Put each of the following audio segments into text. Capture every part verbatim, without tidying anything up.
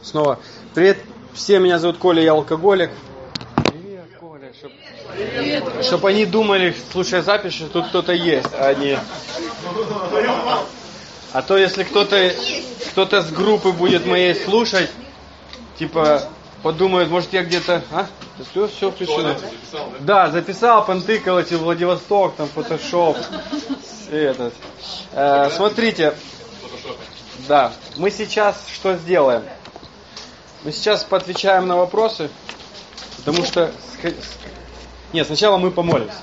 Снова. Привет всем, меня зовут Коля, я алкоголик. Привет, Коля. Чтоб, чтоб они думали, слушая запись, что тут кто-то есть, а не... А то если кто-то кто-то с группы будет моей слушать, типа, подумают, может я где-то... А? Все, все включено. Да, записал, понтыкал эти Владивосток, там, фотошоп. Этот. Э, смотрите. Да, мы сейчас что сделаем? Мы сейчас поотвечаем на вопросы, потому что... Нет, сначала мы помолимся.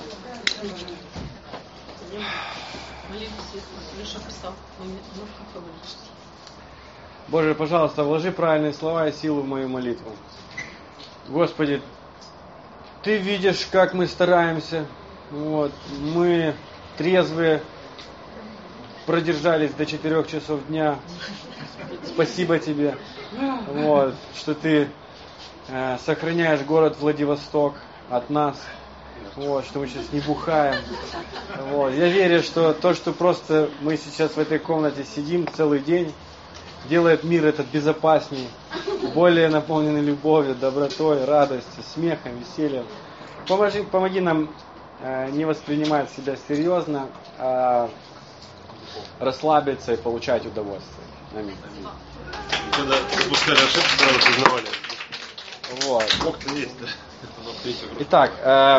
Боже, пожалуйста, вложи правильные слова и силу в мою молитву. Господи, Ты видишь, как мы стараемся. Вот, мы трезвые, продержались до четырех часов дня. Спасибо Тебе, вот, что Ты э, сохраняешь город Владивосток от нас. Вот, что мы сейчас не бухаем. Вот. Я верю, что то, что просто мы сейчас в этой комнате сидим целый день, делает мир этот безопаснее, более наполненный любовью, добротой, радостью, смехом, весельем. Помоги, помоги нам э, не воспринимать себя серьезно, а расслабиться и получать удовольствие. Аминь. Когда допускали ошибки, сразу признавали. Вот. Бог-то есть, да? Итак, э,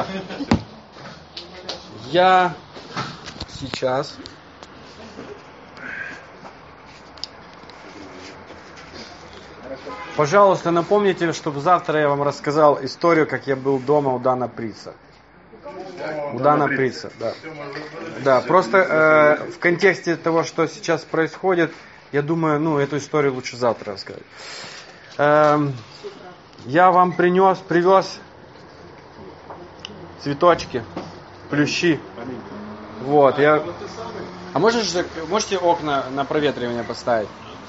я сейчас пожалуйста, напомните, чтобы завтра я вам рассказал историю, как я был дома у Дана Прица. У Дана Прица, да. Да, просто э, в контексте того, что сейчас происходит, я думаю, ну, эту историю лучше завтра рассказать. Э, я вам принес, привез цветочки, плющи. Вот, я... А можешь, можете окна на проветривание поставить?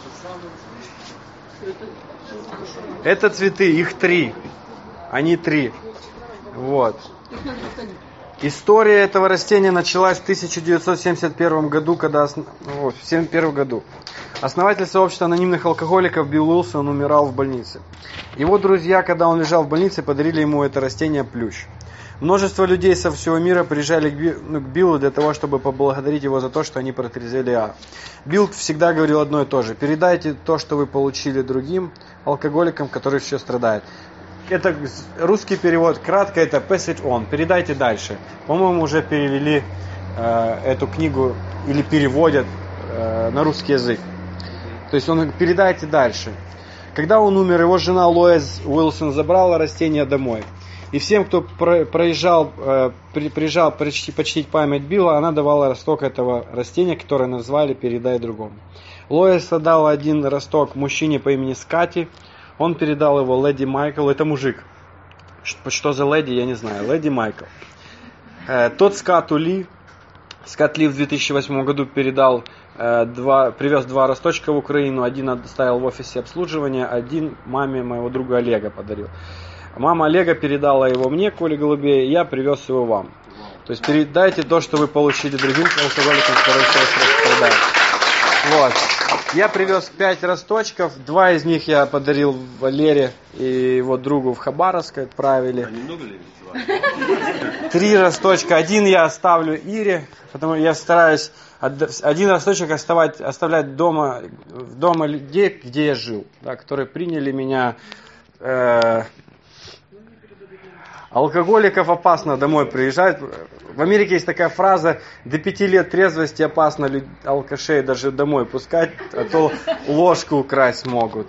Это цветы, их три. Они три. Вот. История этого растения началась в тысяча девятьсот семьдесят первом году, когда... Осно... Вот, в семьдесят первом году. Основатель сообщества анонимных алкоголиков Билл Уилсон умирал в больнице. Его друзья, когда он лежал в больнице, подарили ему это растение плющ. Множество людей со всего мира приезжали к, Би, ну, к Биллу для того, чтобы поблагодарить его за то, что они протрезвели. А. Билл всегда говорил одно и то же. Передайте то, что вы получили другим алкоголикам, которые еще страдают. Это русский перевод, кратко это pass it on, передайте дальше. По-моему, уже перевели э, эту книгу или переводят э, на русский язык. То есть он говорит, передайте дальше. Когда он умер, его жена Лоис Уилсон забрала растение домой. И всем, кто проезжал, приезжал почтить память Билла, она давала росток этого растения, которое назвали «Передай другому». Лоис отдал один росток мужчине по имени Скотти. Он передал его леди Майкл. Это мужик. Что за леди, я не знаю. Леди Майкл. Тот Скотту Ли. Скотт Ли в две тысячи восьмом году передал два, привез два росточка в Украину. Один оставил в офисе обслуживания, один маме моего друга Олега подарил. Мама Олега передала его мне, Коле Голубей, и я привез его вам. То есть передайте то, что вы получили другим алкоголикам, которые сейчас страдают. Вот. Я привез пять росточков, два из них я подарил Валере и его другу в Хабаровск отправили. А немного ли? Три росточка, один я оставлю Ире, потому что я стараюсь один росточек оставать, оставлять дома, дома людей, где я жил, да, которые приняли меня. Э, Алкоголиков опасно домой приезжать. В Америке есть такая фраза: до пяти лет трезвости опасно алкашей даже домой пускать, а то ложку украсть могут.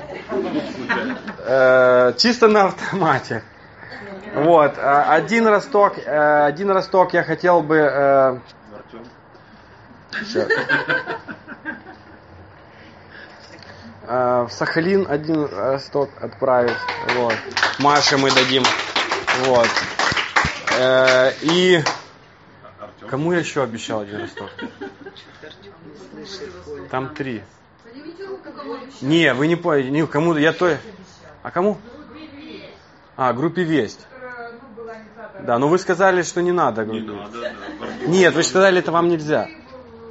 Э, чисто на автомате. Вот. Один росток, один росток я хотел бы... Э, э, в Сахалин один росток отправить. Вот. Маше мы дадим. Вот. Э, и кому я еще обещал один росток? Там три. Не, вы не поняли. Не, кому я то. А кому? А, группе Весть. Да, но вы сказали, что не надо. Не надо, да. Нет, вы сказали, это вам нельзя.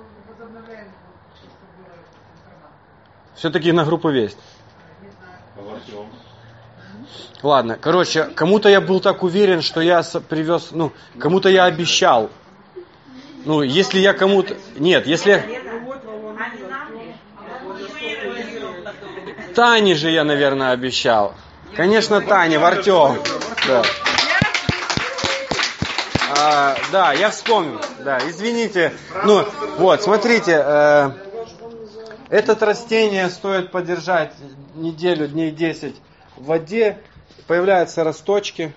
Все-таки на группу Весть. Ладно, короче, кому-то я был так уверен, что я привез, ну, кому-то я обещал. Ну, если я кому-то... Нет, если... Тане же я, наверное, обещал. Конечно, Таня, в Артем. Да. А, да, я вспомнил. Да, извините. Ну, вот, смотрите. Э, это растение стоит подержать неделю, дней десять в воде. Появляются росточки.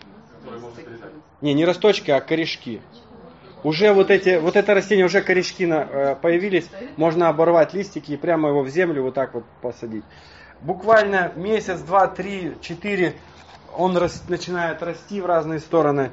Не, не росточки, а корешки. Уже вот эти, вот это растение, уже корешки на, э, появились. Можно оборвать листики и прямо его в землю вот так вот посадить. Буквально месяц, два, три, четыре он рас, начинает расти в разные стороны.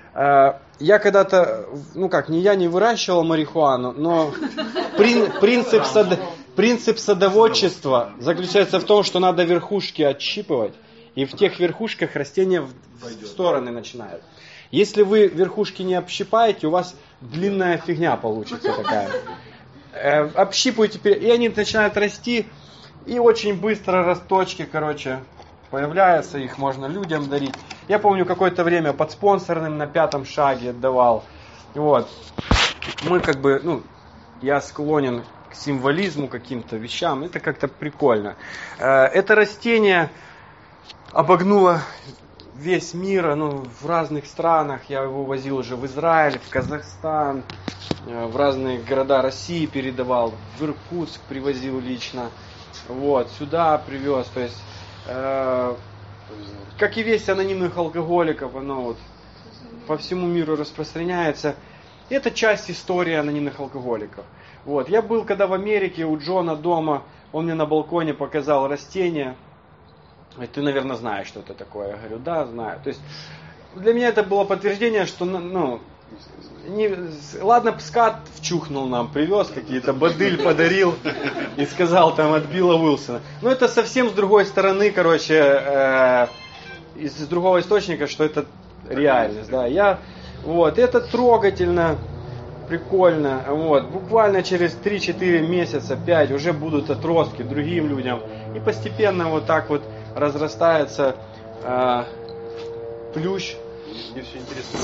Я когда-то, ну как, не я не выращивал марихуану, но прин, принцип, сад, принцип садоводчества заключается в том, что надо верхушки отщипывать, и в тех верхушках растения в, в стороны начинают. Если вы верхушки не общипаете, у вас длинная фигня получится такая. Общипываете, и они начинают расти. И очень быстро росточки, короче, появляются, их можно людям дарить. Я помню, какое-то время под спонсорным на пятом шаге отдавал. Вот. Мы как бы, ну, я склонен к символизму, каким-то вещам. Это как-то прикольно. Это растение обогнуло весь мир, ну, в разных странах. Я его возил уже в Израиль, в Казахстан, в разные города России передавал. В Иркутск привозил лично. Вот, сюда привез, то есть, э, как и весь анонимных алкоголиков, оно вот по всему миру распространяется. Это часть истории анонимных алкоголиков. Вот, я был когда в Америке у Джона дома, он мне на балконе показал растение. Ты, наверное, знаешь, что это такое. Я говорю, да, знаю. То есть, для меня это было подтверждение, что, ну, не, ладно, скат вчухнул нам, привез какие-то, бадыль подарил и сказал там от Билла Уилсона. Но это совсем с другой стороны, короче, э, из другого источника, что это реальность. Да. Я, вот, это трогательно, прикольно. Вот, буквально через три-четыре месяца, пять уже будут отростки другим людям. И постепенно вот так вот разрастается э, плющ. Мне все интересно.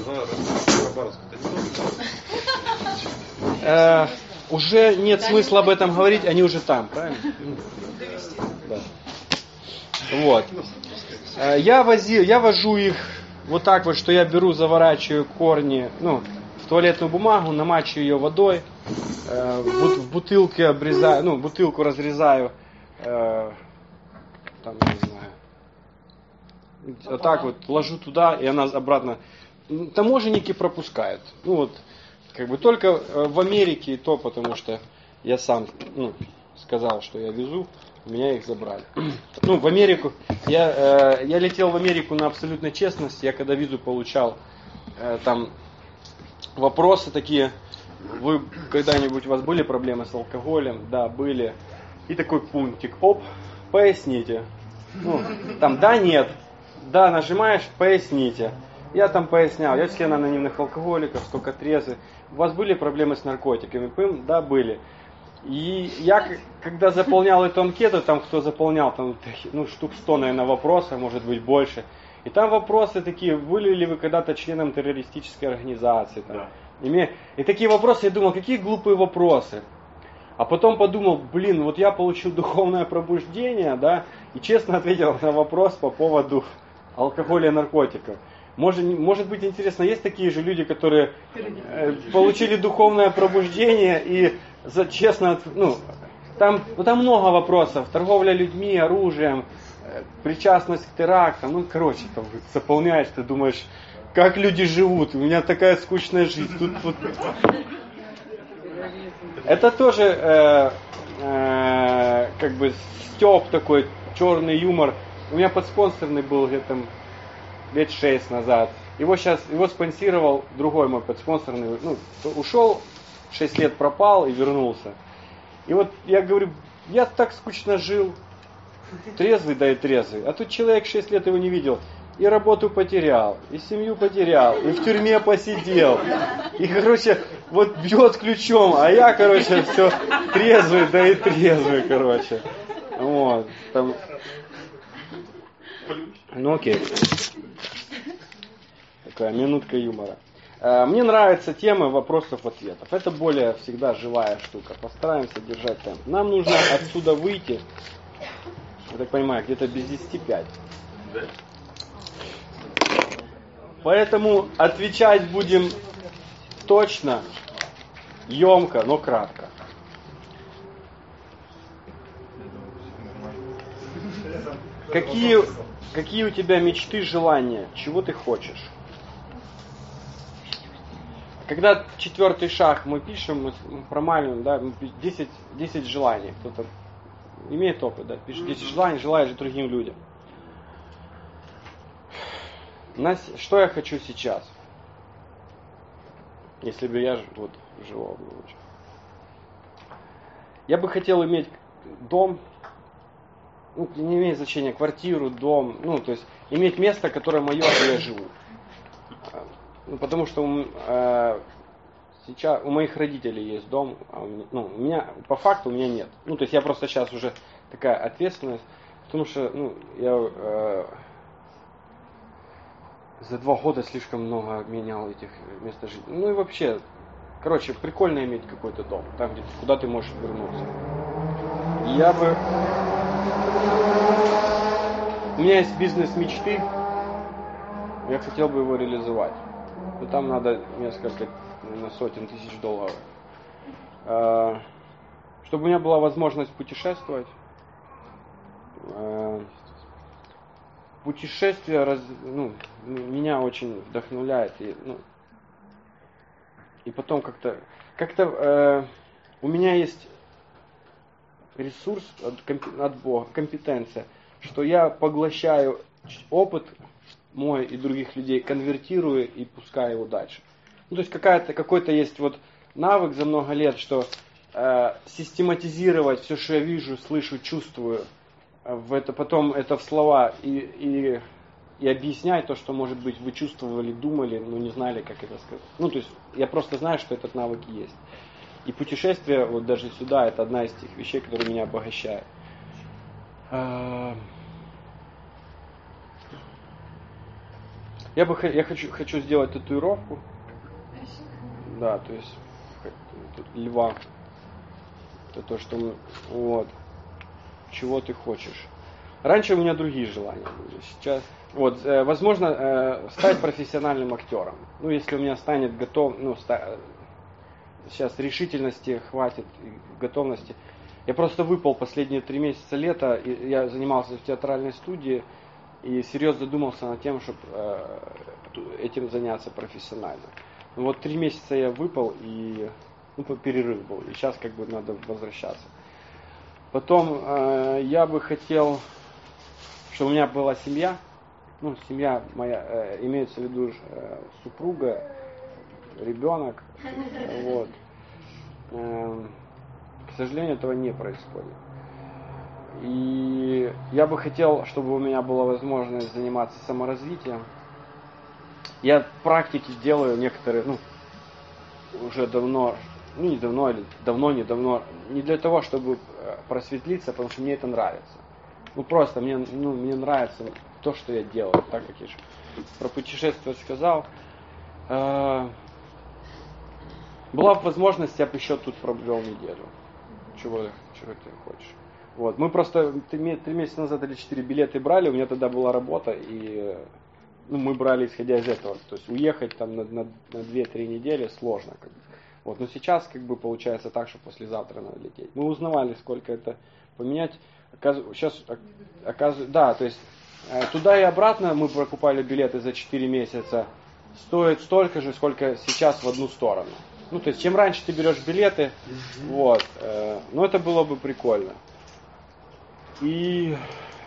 Э, уже нет смысла об этом говорить, они уже там, правильно? Да. Вот. Э, я возил, я вожу их вот так вот, что я беру, заворачиваю корни, ну, в туалетную бумагу, намачиваю ее водой, э, в, в бутылке обрезаю, ну, бутылку разрезаю, э, там, не знаю. Вот так вот ложу туда, и она обратно. Таможенники пропускают. Ну вот, как бы только в Америке и то, потому что я сам, ну, сказал, что я везу, меня их забрали. Ну, в Америку, я, э, я летел в Америку на абсолютной честности, я когда визу получал, э, там вопросы такие, вы когда-нибудь, у вас были проблемы с алкоголем? Да, были. И такой пунктик, оп, поясните. Ну, там, да, нет. Да, нажимаешь, поясните. Я там пояснял, я член анонимных алкоголиков, сколько трезвый. У вас были проблемы с наркотиками? Пым? Да, были. И я, когда заполнял эту анкету, там кто заполнял, там, ну, штук сто, наверное, вопросов, может быть, больше. И там вопросы такие, были ли вы когда-то членом террористической организации? Там. И, и такие вопросы, я думал, какие глупые вопросы. А потом подумал, блин, вот я получил духовное пробуждение, да, и честно ответил на вопрос по поводу алкоголя и наркотиков. Может, может быть интересно, есть такие же люди, которые э, получили духовное пробуждение и за, честно, ну, там, ну, там много вопросов. Торговля людьми, оружием, э, причастность к терактам. Ну, короче, там заполняешь, ты думаешь, как люди живут. У меня такая скучная жизнь. Тут, тут... Это тоже э, э, как бы стёб такой, черный юмор. У меня подспонсорный был где-то лет шесть назад. Его сейчас, его спонсировал другой мой подспонсорный. Ну, ушел, шесть лет пропал и вернулся. И вот я говорю, я так скучно жил. Трезвый, да и трезвый. А тут человек шесть лет его не видел. И работу потерял, и семью потерял, и в тюрьме посидел. И, короче, вот бьет ключом, а я, короче, все трезвый, да и трезвый, короче. Вот. Там... Ну окей. Такая минутка юмора. Мне нравятся темы вопросов-ответов. Это более всегда живая штука. Постараемся держать темп. Нам нужно отсюда выйти, я так понимаю, где-то без десяти пять. Поэтому отвечать будем точно, емко, но кратко. Какие, какие у тебя мечты, желания? Чего ты хочешь? Когда четвертый шаг мы пишем, мы промаливаем, да, десять, десять желаний. Кто-то имеет опыт, да, пишет десять желаний, желаешь другим людям. Что я хочу сейчас? Если бы я вот жил. Я бы хотел иметь дом, ну, не имеет значения, квартиру, дом, ну, то есть иметь место, которое мое, где я живу. Ну, потому что э, сейчас у моих родителей есть дом, а у меня, ну, у меня, по факту, у меня нет. Ну, то есть я просто сейчас уже такая ответственность, потому что, ну, я э, за два года слишком много менял этих мест жительства. Ну и вообще, короче, прикольно иметь какой-то дом, там, где, куда ты можешь вернуться. Я бы... У меня есть бизнес мечты, я хотел бы его реализовать. Но там надо несколько, наверное, сотен тысяч долларов. Чтобы у меня была возможность путешествовать. Путешествие раз, ну, меня очень вдохновляет. И, ну, и потом как-то... Как-то э, у меня есть ресурс от, от Бога, компетенция, что я поглощаю опыт мой и других людей, конвертирую и пускаю его дальше. Ну, то есть какая-то, какой-то есть вот навык за много лет, что э, систематизировать все, что я вижу, слышу, чувствую, в это, потом это в слова и, и, и объяснять то, что, может быть, вы чувствовали, думали, но не знали, как это сказать. Ну, то есть я просто знаю, что этот навык есть. И путешествие, вот даже сюда, это одна из тех вещей, которые меня обогащают. Я бы я хочу, хочу сделать татуировку. Да, то есть льва. Это то, что мы... Вот. Чего ты хочешь. Раньше у меня другие желания были. Сейчас... Вот, э, возможно, э, стать профессиональным актером. Ну, если у меня станет готов... Ну, ста... сейчас решительности хватит, готовности. Я просто выпал последние три месяца лета, и я занимался в театральной студии, и серьезно задумался над тем, чтобы э, этим заняться профессионально. Ну, вот три месяца я выпал, и ну, перерыв был, и сейчас как бы надо возвращаться. Потом э, я бы хотел, чтобы у меня была семья. Ну, семья моя, э, имеется в виду э, супруга, ребенок. Вот. Э, к сожалению, этого не происходит. И я бы хотел, чтобы у меня была возможность заниматься саморазвитием. Я в практике делаю некоторые, ну, уже давно, ну не давно, или давно, не давно, не для того, чтобы просветлиться, потому что мне это нравится. Ну просто мне, ну, мне нравится то, что я делаю, так как я же про путешествие сказал. Была бы возможность, я бы еще тут пробрел неделю. Чего, чего ты хочешь? Вот. Мы просто три, три месяца назад или четыре билеты брали, у меня тогда была работа, и ну, мы брали исходя из этого. То есть уехать там на, на, на две-три недели сложно. Как бы. Вот. Но сейчас как бы получается так, что послезавтра надо лететь. Мы узнавали, сколько это поменять. Сейчас оказывается, да, то есть туда и обратно мы покупали билеты за четыре месяца. Стоит столько же, сколько сейчас в одну сторону. Ну, то есть, чем раньше ты берешь билеты, mm-hmm. вот, э, ну, это было бы прикольно. И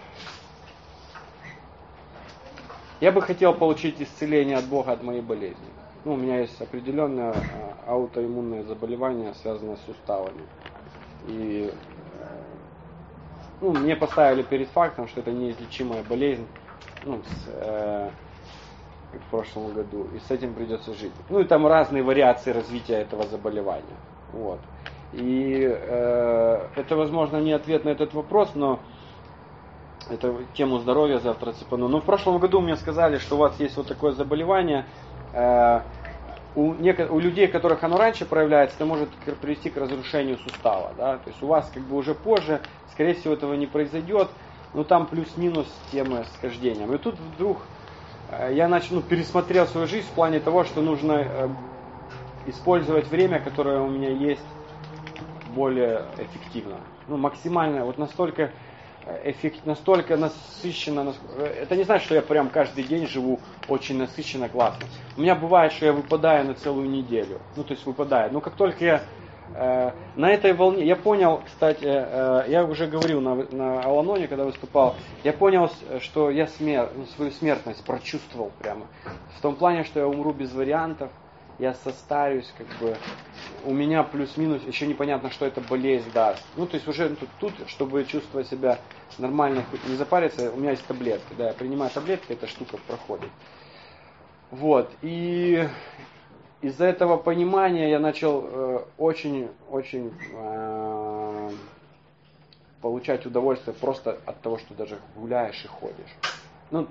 я бы хотел получить исцеление от Бога от моей болезни. Ну, у меня есть определенное аутоиммунное заболевание, связанное с суставами. И ну, мне поставили перед фактом, что это неизлечимая болезнь, ну, с, э, как в прошлом году, и с этим придется жить. Ну и там разные вариации развития этого заболевания. Вот. И э, это, возможно, не ответ на этот вопрос, но это тему здоровья завтра цепану. Но в прошлом году мне сказали, что у вас есть вот такое заболевание. Э, у, неко, у людей, у которых оно раньше проявляется, это может привести к разрушению сустава. Да? То есть у вас как бы уже позже, скорее всего, этого не произойдет. Но там плюс-минус темы с хождением. И тут вдруг э, я начал, ну, пересмотрел свою жизнь в плане того, что нужно э, использовать время, которое у меня есть, более эффективно. Ну, максимально, вот настолько эффект, настолько насыщенно. Это не значит, что я прям каждый день живу очень насыщенно, классно. У меня бывает, что я выпадаю на целую неделю. Ну, то есть выпадаю. Но как только я э, на этой волне, я понял, кстати, э, я уже говорил на, на Аланоне, когда выступал, я понял, что я смер, ну, свою смертность прочувствовал прямо. В том плане, что я умру без вариантов. Я состарюсь, как бы, у меня плюс-минус, еще непонятно, что эта болезнь даст. Ну, то есть уже тут, тут, чтобы чувствовать себя нормально, хоть не запариться, у меня есть таблетки, да, я принимаю таблетки, эта штука проходит. Вот, и из-за этого понимания я начал очень-очень э, э, получать удовольствие просто от того, что даже гуляешь и ходишь. Ну,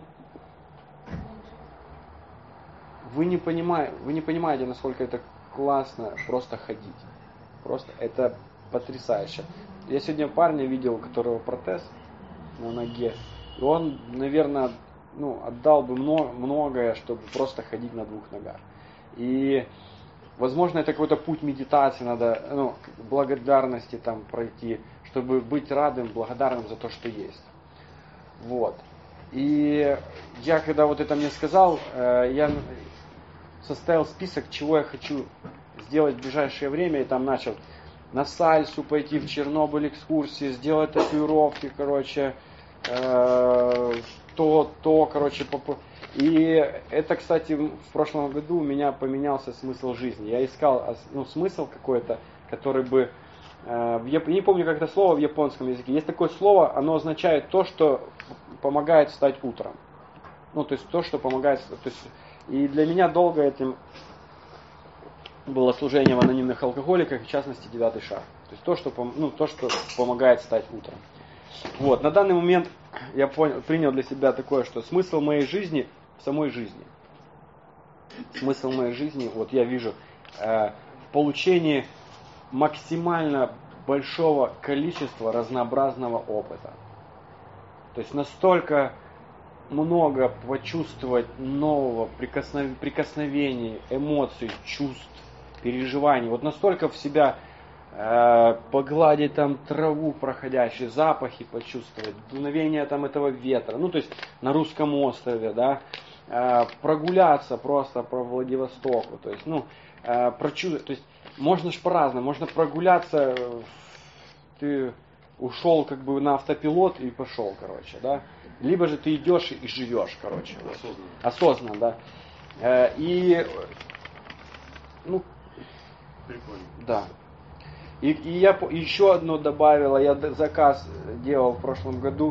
Вы не, понимаете, вы не понимаете, насколько это классно просто ходить. Просто это потрясающе. Я сегодня парня видел, у которого протез на ноге. И он, наверное, ну, отдал бы многое, чтобы просто ходить на двух ногах. И, возможно, это какой-то путь медитации, надо, ну, благодарности там пройти, чтобы быть радым, благодарным за то, что есть. Вот. И я, когда вот это мне сказал, я составил список, чего я хочу сделать в ближайшее время, и там начал на сальсу пойти, в Чернобыль экскурсии, сделать татуировки, короче, э, то, то, короче, поп... и это, кстати, в прошлом году у меня поменялся смысл жизни. Я искал, ну, смысл какой-то, который бы, э, я не помню, как это слово в японском языке, есть такое слово, оно означает то, что помогает встать утром. Ну, то есть то, что помогает, то есть, и для меня долго этим было служение в анонимных алкоголиках, в частности, девятый шаг. То есть то, что, ну, то, что помогает встать утром. Вот. На данный момент я понял, принял для себя такое, что смысл моей жизни в самой жизни. Смысл моей жизни, вот я вижу, э, в получении максимально большого количества разнообразного опыта. То есть настолько много почувствовать нового прикоснов... прикосновений, эмоций, чувств, переживаний. Вот настолько в себя э, погладить там траву проходящие, запахи почувствовать, дуновение там этого ветра. Ну, то есть на русском острове, да, э, прогуляться просто по Владивостоку. То есть, ну, э, прочувствовать. То есть можно ж по-разному. Можно прогуляться, ты ушел как бы на автопилот и пошел, короче, да. Либо же ты идешь и живешь, короче. Осознанно. Осознанно, да. И, ну, Прикольно. да. И, и я еще одно добавила, я заказ делал в прошлом году.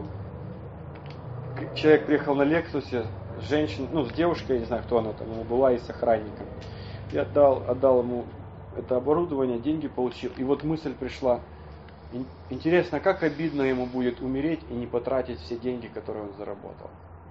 Человек приехал на Лексусе, женщина, ну, с девушкой, я не знаю, кто она там, ему была, и с охранником. Я отдал, отдал ему это оборудование, деньги получил. И вот мысль пришла. Интересно, как обидно ему будет умереть и не потратить все деньги, которые он заработал.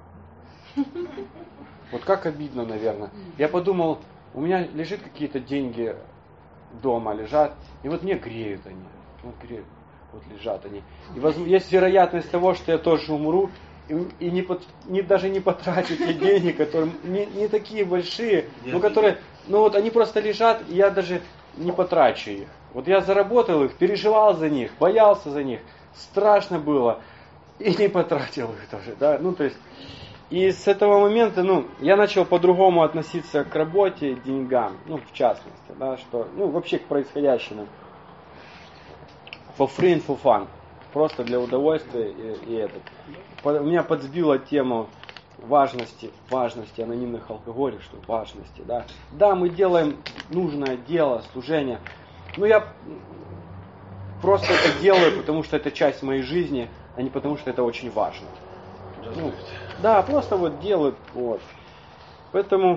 Вот как обидно, наверное. Я подумал, у меня лежит какие-то деньги дома, лежат, и вот мне греют они. Вот греют, вот лежат они. И воз... есть вероятность того, что я тоже умру, и, и не, под... не, даже не потрачу те деньги, которые не, не такие большие, но которые, ну вот они просто лежат, и я даже не потрачу их. Вот я заработал их, переживал за них, боялся за них, страшно было, и не потратил их тоже, да, ну то есть, и с этого момента, ну, я начал по-другому относиться к работе, деньгам, ну, в частности, да, что, ну, вообще к происходящему, for free and for fun, просто для удовольствия и, и это. У меня подсбила тему важности, важности анонимных алкоголиков, что важности, да, да, мы делаем нужное дело, служение. Ну, я просто это делаю, потому что это часть моей жизни, а не потому что это очень важно. Ну, да, просто вот делаю, вот. Поэтому,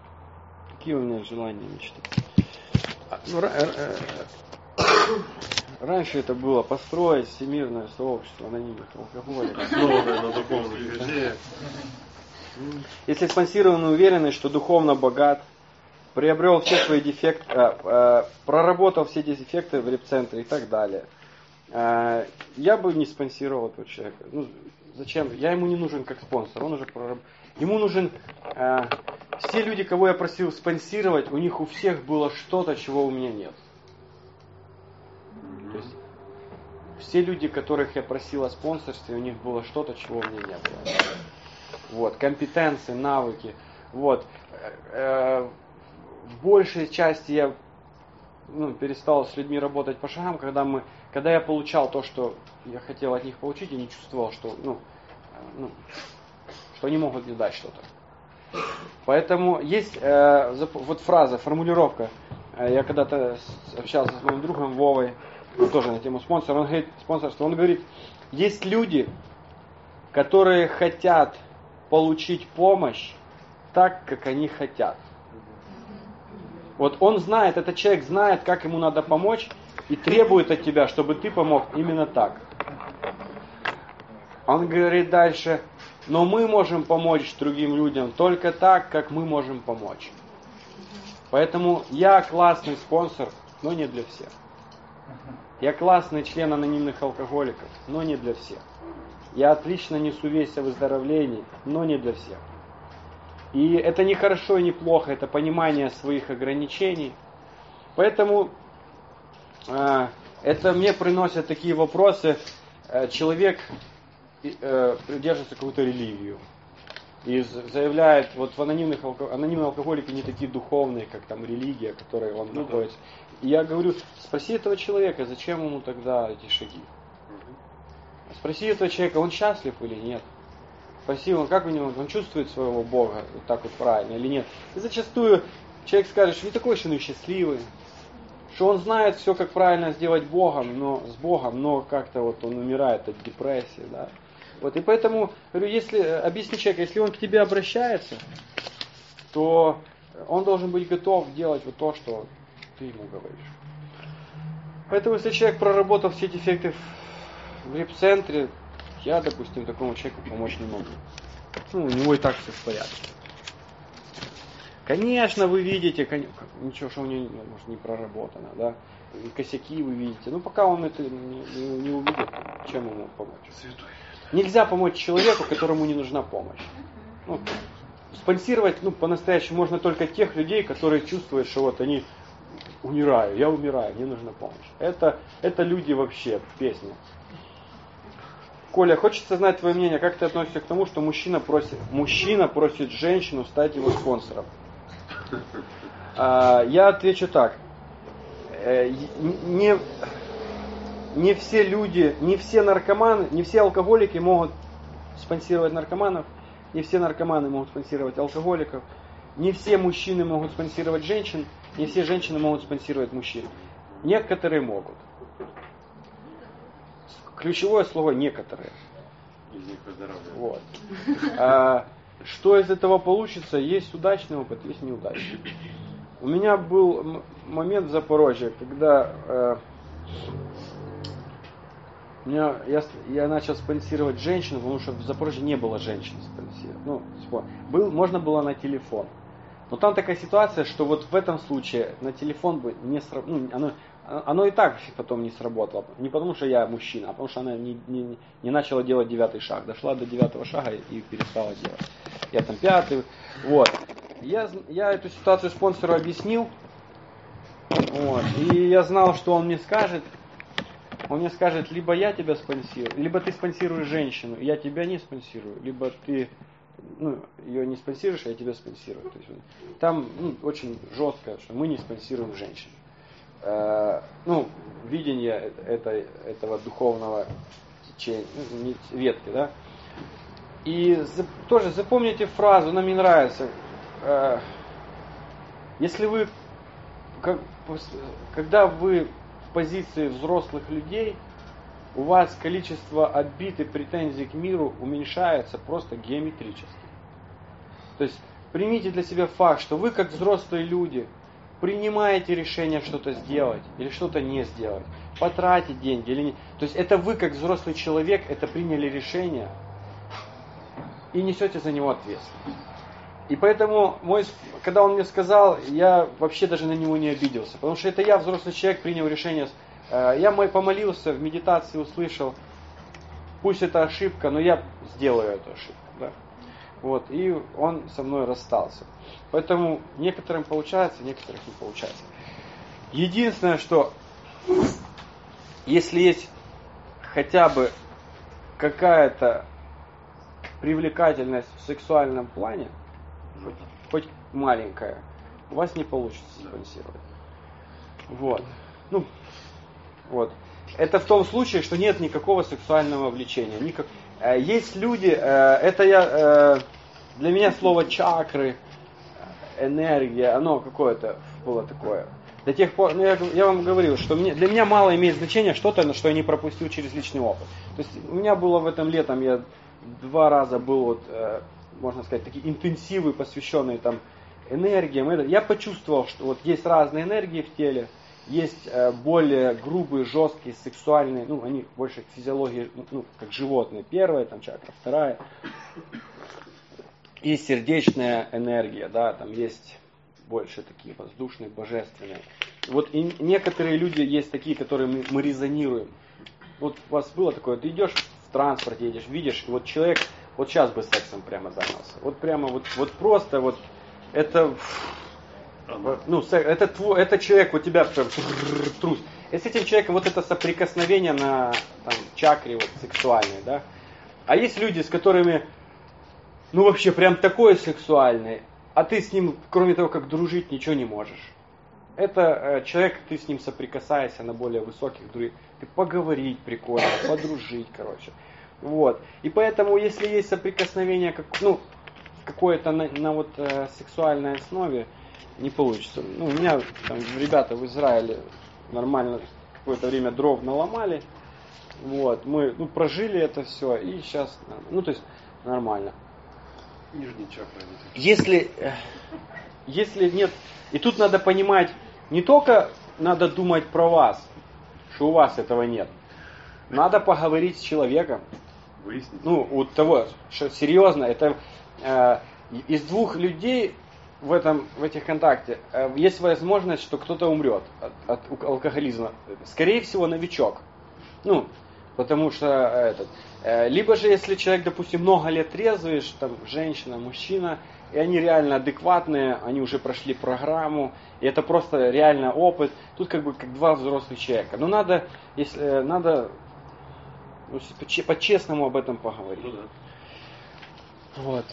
какие у меня желания, мечты? Ну, раньше это было построить всемирное сообщество анонимных алкоголиков. Основанное на духовных идеях. Если спонсированы уверены, что духовно богат, приобрел все свои дефекты, а, а, проработал все дефекты в репцентре и так далее, а, я бы не спонсировал этого человека. Ну, зачем? Я ему не нужен как спонсор. Он уже прораб... Ему нужен... А, все люди, кого я просил спонсировать, у них у всех было что-то, чего у меня нет. То есть, все люди, которых я просил о спонсорстве, у них было что-то, чего у меня не было. Вот, компетенции, навыки. Вот. В большей части я ну, перестал с людьми работать по шагам, когда, мы, когда я получал то, что я хотел от них получить, и не чувствовал, что, ну, ну, что они могут мне дать что-то. Поэтому есть э, вот фраза, формулировка. Я когда-то общался с моим другом Вовой, тоже на тему спонсора, он говорит, спонсорство, он говорит, есть люди, которые хотят получить помощь так, как они хотят. Вот он знает, этот человек знает, как ему надо помочь, и требует от тебя, чтобы ты помог именно так. Он говорит дальше, но мы можем помочь другим людям только так, как мы можем помочь. Поэтому я классный спонсор, но не для всех. Я классный член анонимных алкоголиков, но не для всех. Я отлично несу весть о выздоровлении, но не для всех. И это не хорошо и не плохо, это понимание своих ограничений. Поэтому э, это мне приносят такие вопросы. Э, человек э, придерживается какую-то религию и заявляет, вот в анонимных алко... анонимные алкоголики не такие духовные, как там религия, в которой он ну, находится. И я говорю, спроси этого человека, зачем ему тогда эти шаги? Спроси этого человека, он счастлив или нет? Спроси его, как у него, он чувствует своего Бога вот так вот правильно или нет? И зачастую человек скажет, что не такой, что он и счастливый, что он знает все, как правильно сделать Богом, но с Богом, но как-то вот он умирает от депрессии, да. Вот, и поэтому, говорю, если, объясни человеку, если он к тебе обращается, то он должен быть готов делать вот то, что ты ему говоришь. Поэтому, если человек проработал все дефекты в репцентре, я, допустим, такому человеку помочь не могу. Ну, у него и так все в порядке. Конечно, вы видите, ничего, что у него может не проработано, да, и косяки вы видите. Но пока он это не, не, не увидит, чем ему помочь? Нельзя помочь человеку, которому не нужна помощь. Ну, спонсировать, ну, по-настоящему можно только тех людей, которые чувствуют, что вот они умираю, я умираю, мне нужна помощь. Это, это люди вообще, песня. Коля, хочется знать твое мнение, как ты относишься к тому, что мужчина просит, мужчина просит женщину стать его спонсором? А, я отвечу так. Не, не все люди, не все наркоманы, не все алкоголики могут спонсировать наркоманов, не все наркоманы могут спонсировать алкоголиков, не все мужчины могут спонсировать женщин, не все женщины могут спонсировать мужчин. Некоторые могут. Ключевое слово «некоторые». Вот. А, что из этого получится? Есть удачный опыт, есть неудачный. У меня был м- момент в Запорожье, когда э, меня, я, я начал спонсировать женщину, потому что в Запорожье не было женщин спонсировать. Ну, был, можно было на телефон. Но там такая ситуация, что вот в этом случае на телефон бы не сработало. Ну, оно, оно и так потом не сработало. Не потому что я мужчина, а потому что она не, не, не начала делать девятый шаг. Дошла до девятого шага и перестала делать. Я там пятый. Вот. Я, я эту ситуацию спонсору объяснил. Вот. И я знал, что он мне скажет. Он мне скажет, либо я тебя спонсирую, либо ты спонсируешь женщину, и я тебя не спонсирую, либо ты ну, ее не спонсируешь, а я тебя спонсирую. То есть, там ну, очень жестко, что мы не спонсируем женщин. Э, ну, видение этой, этого духовного течения, ну, ветки, да. И за, тоже запомните фразу, она мне нравится. Э, если вы, как, когда вы в позиции взрослых людей, у вас количество обид и претензий к миру уменьшается просто геометрически. То есть примите для себя факт, что вы как взрослые люди, принимаете решение что-то сделать или что-то не сделать, потратить деньги или не. То есть это вы, как взрослый человек, это приняли решение и несете за него ответственность. И поэтому, мой, когда он мне сказал, я вообще даже на него не обиделся. Потому что это я, взрослый человек, принял решение. Я помолился, в медитации услышал, пусть это ошибка, но я сделаю эту ошибку. Да? Вот, и он со мной расстался. Поэтому некоторым получается, некоторых не получается. Единственное, что если есть хотя бы какая-то привлекательность в сексуальном плане, хоть, хоть маленькая, у вас не получится спонсировать. Вот. Ну, вот. Это в том случае, что нет никакого сексуального влечения. Никак... Есть люди, это я, для меня слово чакры, энергия, оно какое-то было такое. До тех пор, ну я, я вам говорил, что мне, для меня мало имеет значения что-то, что я не пропустил через личный опыт. То есть у меня было в этом летом, я два раза был, вот, э, можно сказать, такие интенсивы, посвященные там энергиям. Я почувствовал, что вот есть разные энергии в теле, есть э, более грубые, жесткие, сексуальные, ну они больше к физиологии, ну как животные, первая там чакра, вторая. Есть сердечная энергия, да, там есть больше такие воздушные, божественные. Вот и некоторые люди есть такие, которые мы, мы резонируем. Вот у вас было такое, ты идешь в транспорте, едешь, видишь, и вот человек, вот сейчас бы сексом прямо занялся. Вот прямо вот, вот просто вот это, ну, это, твой, это человек у тебя прям трус. И с этим человеком вот это соприкосновение на там, чакре вот, сексуальной, да. А есть люди, с которыми, ну вообще прям такой сексуальный, а ты с ним, кроме того, как дружить, ничего не можешь. Это э, человек, ты с ним соприкасаешься на более высоких уровнях. Ты поговорить прикольно, подружить, короче. Вот. И поэтому, если есть соприкосновение, как, ну, какое-то на, на вот э, сексуальной основе, не получится. Ну, у меня там ребята в Израиле нормально какое-то время дров наломали. Вот. Мы ну, прожили это все, и сейчас, ну, то есть, нормально. Нижний чакра. Если, если нет, и тут надо понимать, не только надо думать про вас, что у вас этого нет. Надо поговорить с человеком. Выяснить. Ну, вот того, что серьезно, это э, из двух людей в этом, в этих контакте э, есть возможность, что кто-то умрет от, от алкоголизма. Скорее всего, новичок. Ну, потому что э, этот. Э, либо же, если человек, допустим, много лет трезвый, там женщина, мужчина, и они реально адекватные, они уже прошли программу, и это просто реально опыт. Тут как бы как два взрослых человека. Но надо, если надо ну, по-честному об этом поговорить. Ну, да. Вот.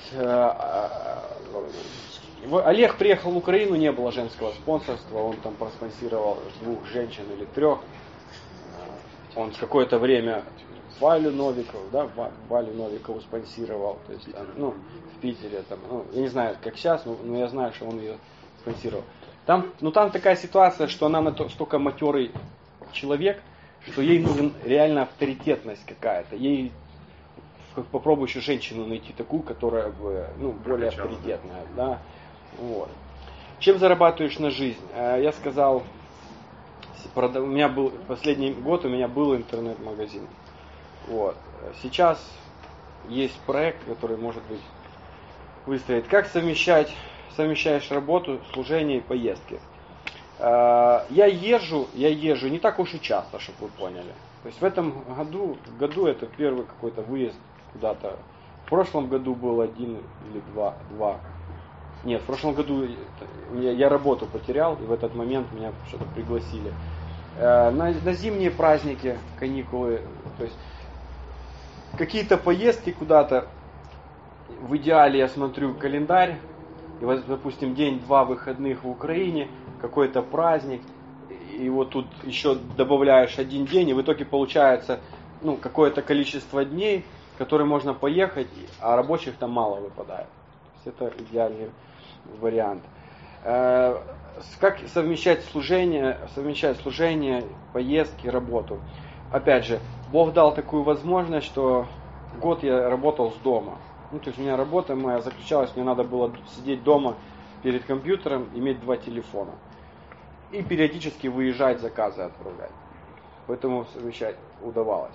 Олег приехал в Украину, не было женского спонсорства, он там проспонсировал двух женщин или трех. Он какое-то время Валю Новикову, да, Валю Новикову спонсировал, то есть, ну, в Питере, там, ну, я не знаю, как сейчас, но, но я знаю, что он ее спонсировал. Там, ну, там такая ситуация, что она настолько матерый человек, что ей нужен реально авторитетность какая-то. Ей попробуй еще женщину найти такую, которая бы, ну, более авторитетная, да, вот. Чем зарабатываешь на жизнь? Я сказал, у меня был последний год у меня был интернет-магазин. Вот. Сейчас есть проект, который может быть выставить. Как совмещать, совмещаешь работу, служение и поездки? Я езжу, я езжу не так уж и часто, чтобы вы поняли. То есть в этом году, в году это первый какой-то выезд куда-то. В прошлом году был один или два, два. Нет, в прошлом году я, я работу потерял, и в этот момент меня что-то пригласили. На, на зимние праздники, каникулы, то есть какие-то поездки куда-то, в идеале я смотрю календарь, и вот, допустим, день-два выходных в Украине, какой-то праздник, и вот тут еще добавляешь один день, и в итоге получается ну, какое-то количество дней, которые можно поехать, а рабочих там мало выпадает. То есть это идеальный вариант. Как совмещать служение, совмещать служение, поездки, работу? Опять же, Бог дал такую возможность, что год я работал с дома. Ну, то есть у меня работа моя заключалась, мне надо было сидеть дома перед компьютером, иметь два телефона. и периодически выезжать, заказы отправлять. Поэтому совмещать удавалось.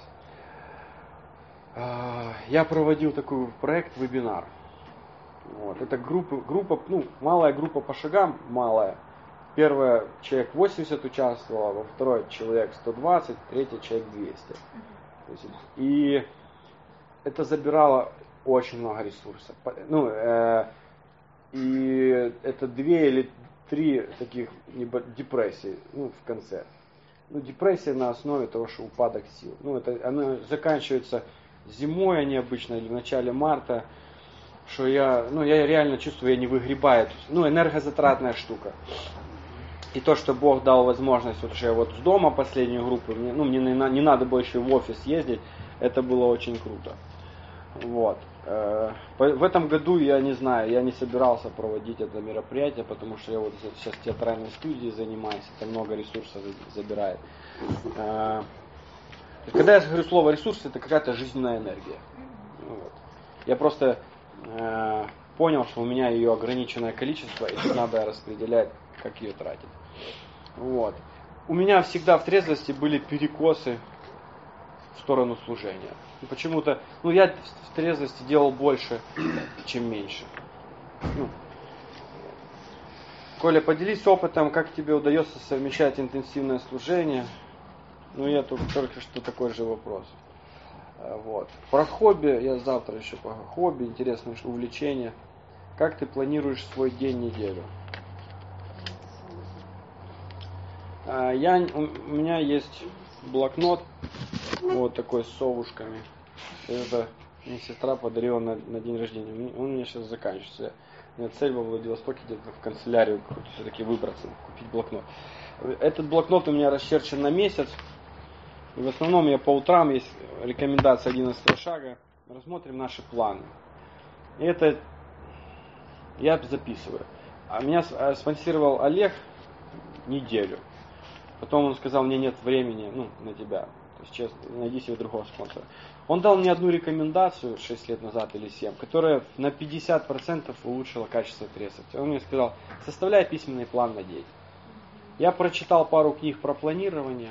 Я проводил такой проект, вебинар. Вот. Это группа, группа, ну, малая группа по шагам, малая. Первая человек восемьдесят участвовало, во второй человек сто двадцать, третий человек двести. И это забирало очень много ресурсов. Ну, э, и это две или три таких депрессий, ну, в конце. Ну, депрессия на основе того, что упадок сил. Ну, это, она заканчивается зимой, они обычно, или в начале марта, что я, ну, я реально чувствую, я не выгребаю. Ну, энергозатратная штука. И то, что Бог дал возможность, вот что я вот с дома последнюю группу, мне, ну, мне не, не надо больше в офис ездить, это было очень круто. Вот. В этом году я не знаю, я не собирался проводить это мероприятие, потому что я вот сейчас театральной студией занимаюсь, это много ресурсов забирает. Когда я говорю слово ресурс, это какая-то жизненная энергия. Вот. Я просто э, понял, что у меня ее ограниченное количество, и тут надо распределять, как ее тратить. Вот. У меня всегда в трезвости были перекосы в сторону служения. И почему-то, ну, я в трезвости делал больше, чем меньше. Ну. Коля, поделись опытом, как тебе удается совмещать интенсивное служение. Ну, я тут только что такой же вопрос. Вот. Про хобби, я завтра еще по хобби, интересное увлечение. Как ты планируешь свой день, неделю? Я, у меня есть блокнот, вот такой с совушками. Это мне сестра подарила на, на день рождения. Он у меня сейчас заканчивается. У меня цель во Владивостоке где-то в канцелярию все-таки выбраться, купить блокнот. Этот блокнот у меня расчерчен на месяц. И в основном я по утрам, есть рекомендация одиннадцатого шага, рассмотрим наши планы. И это я записываю. А меня спонсировал Олег неделю. Потом он сказал, мне нет времени, ну, на тебя. То есть, честно, найди себе другого спонсора. Он дал мне одну рекомендацию шесть лет назад или семь, которая на пятьдесят процентов улучшила качество трезвости. Он мне сказал, составляй письменный план на день. Я прочитал пару книг про планирование.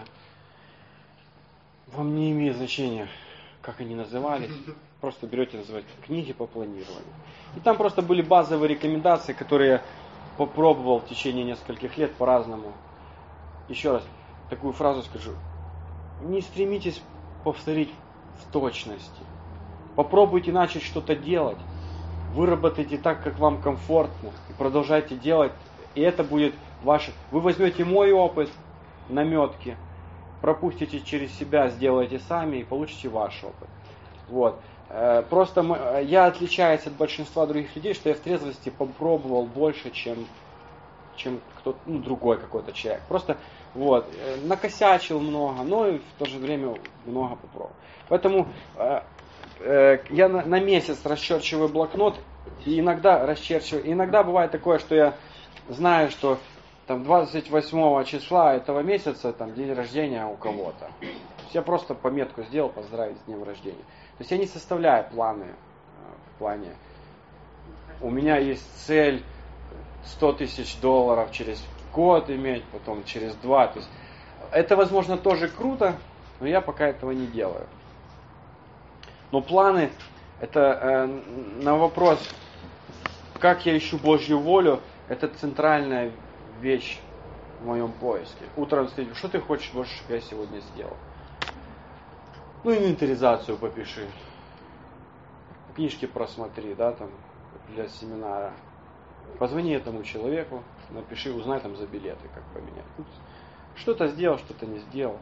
Вам не имеет значения, как они назывались. Просто берете, называете книги по планированию. И там просто были базовые рекомендации, которые я попробовал в течение нескольких лет по-разному. Еще раз такую фразу скажу. Не стремитесь повторить в точности. Попробуйте начать что-то делать. Выработайте так, как вам комфортно. И продолжайте делать. И это будет ваше... Вы возьмете мой опыт, наметки, пропустите через себя, сделаете сами и получите ваш опыт. Вот. Просто мы, я отличаюсь от большинства других людей, что я в трезвости попробовал больше, чем, чем кто-то, ну, другой какой-то человек. Просто вот, накосячил много, но и в то же время много попробовал. Поэтому э, э, я на, на месяц расчерчиваю блокнот, и иногда расчерчиваю. Иногда бывает такое, что я знаю, что там двадцать восьмого числа этого месяца там день рождения у кого-то. То есть я просто пометку сделал, поздравить с днем рождения. То есть я не составляю планы в плане. У меня есть цель сто тысяч долларов через год иметь, потом через два. То есть это, возможно, тоже круто, но я пока этого не делаю. Но планы, это э, на вопрос, как я ищу Божью волю, это центральная вещь в моем поиске. Утром встаю, что ты хочешь больше, чтобы я сегодня сделал? Ну, инвентаризацию попиши. Книжки просмотри, да, там, для семинара. Позвони этому человеку, напиши, узнай там за билеты, как поменять. Что-то сделал, что-то не сделал.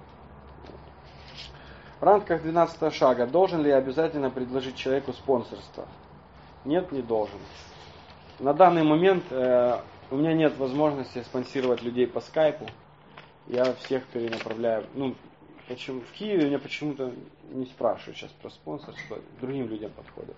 В рамках двенадцатого шага должен ли я обязательно предложить человеку спонсорство? Нет, не должен. На данный момент э, у меня нет возможности спонсировать людей по скайпу. Я всех перенаправляю. Ну, почему в Киеве меня почему-то не спрашивают сейчас про спонсорство, другим людям подходят.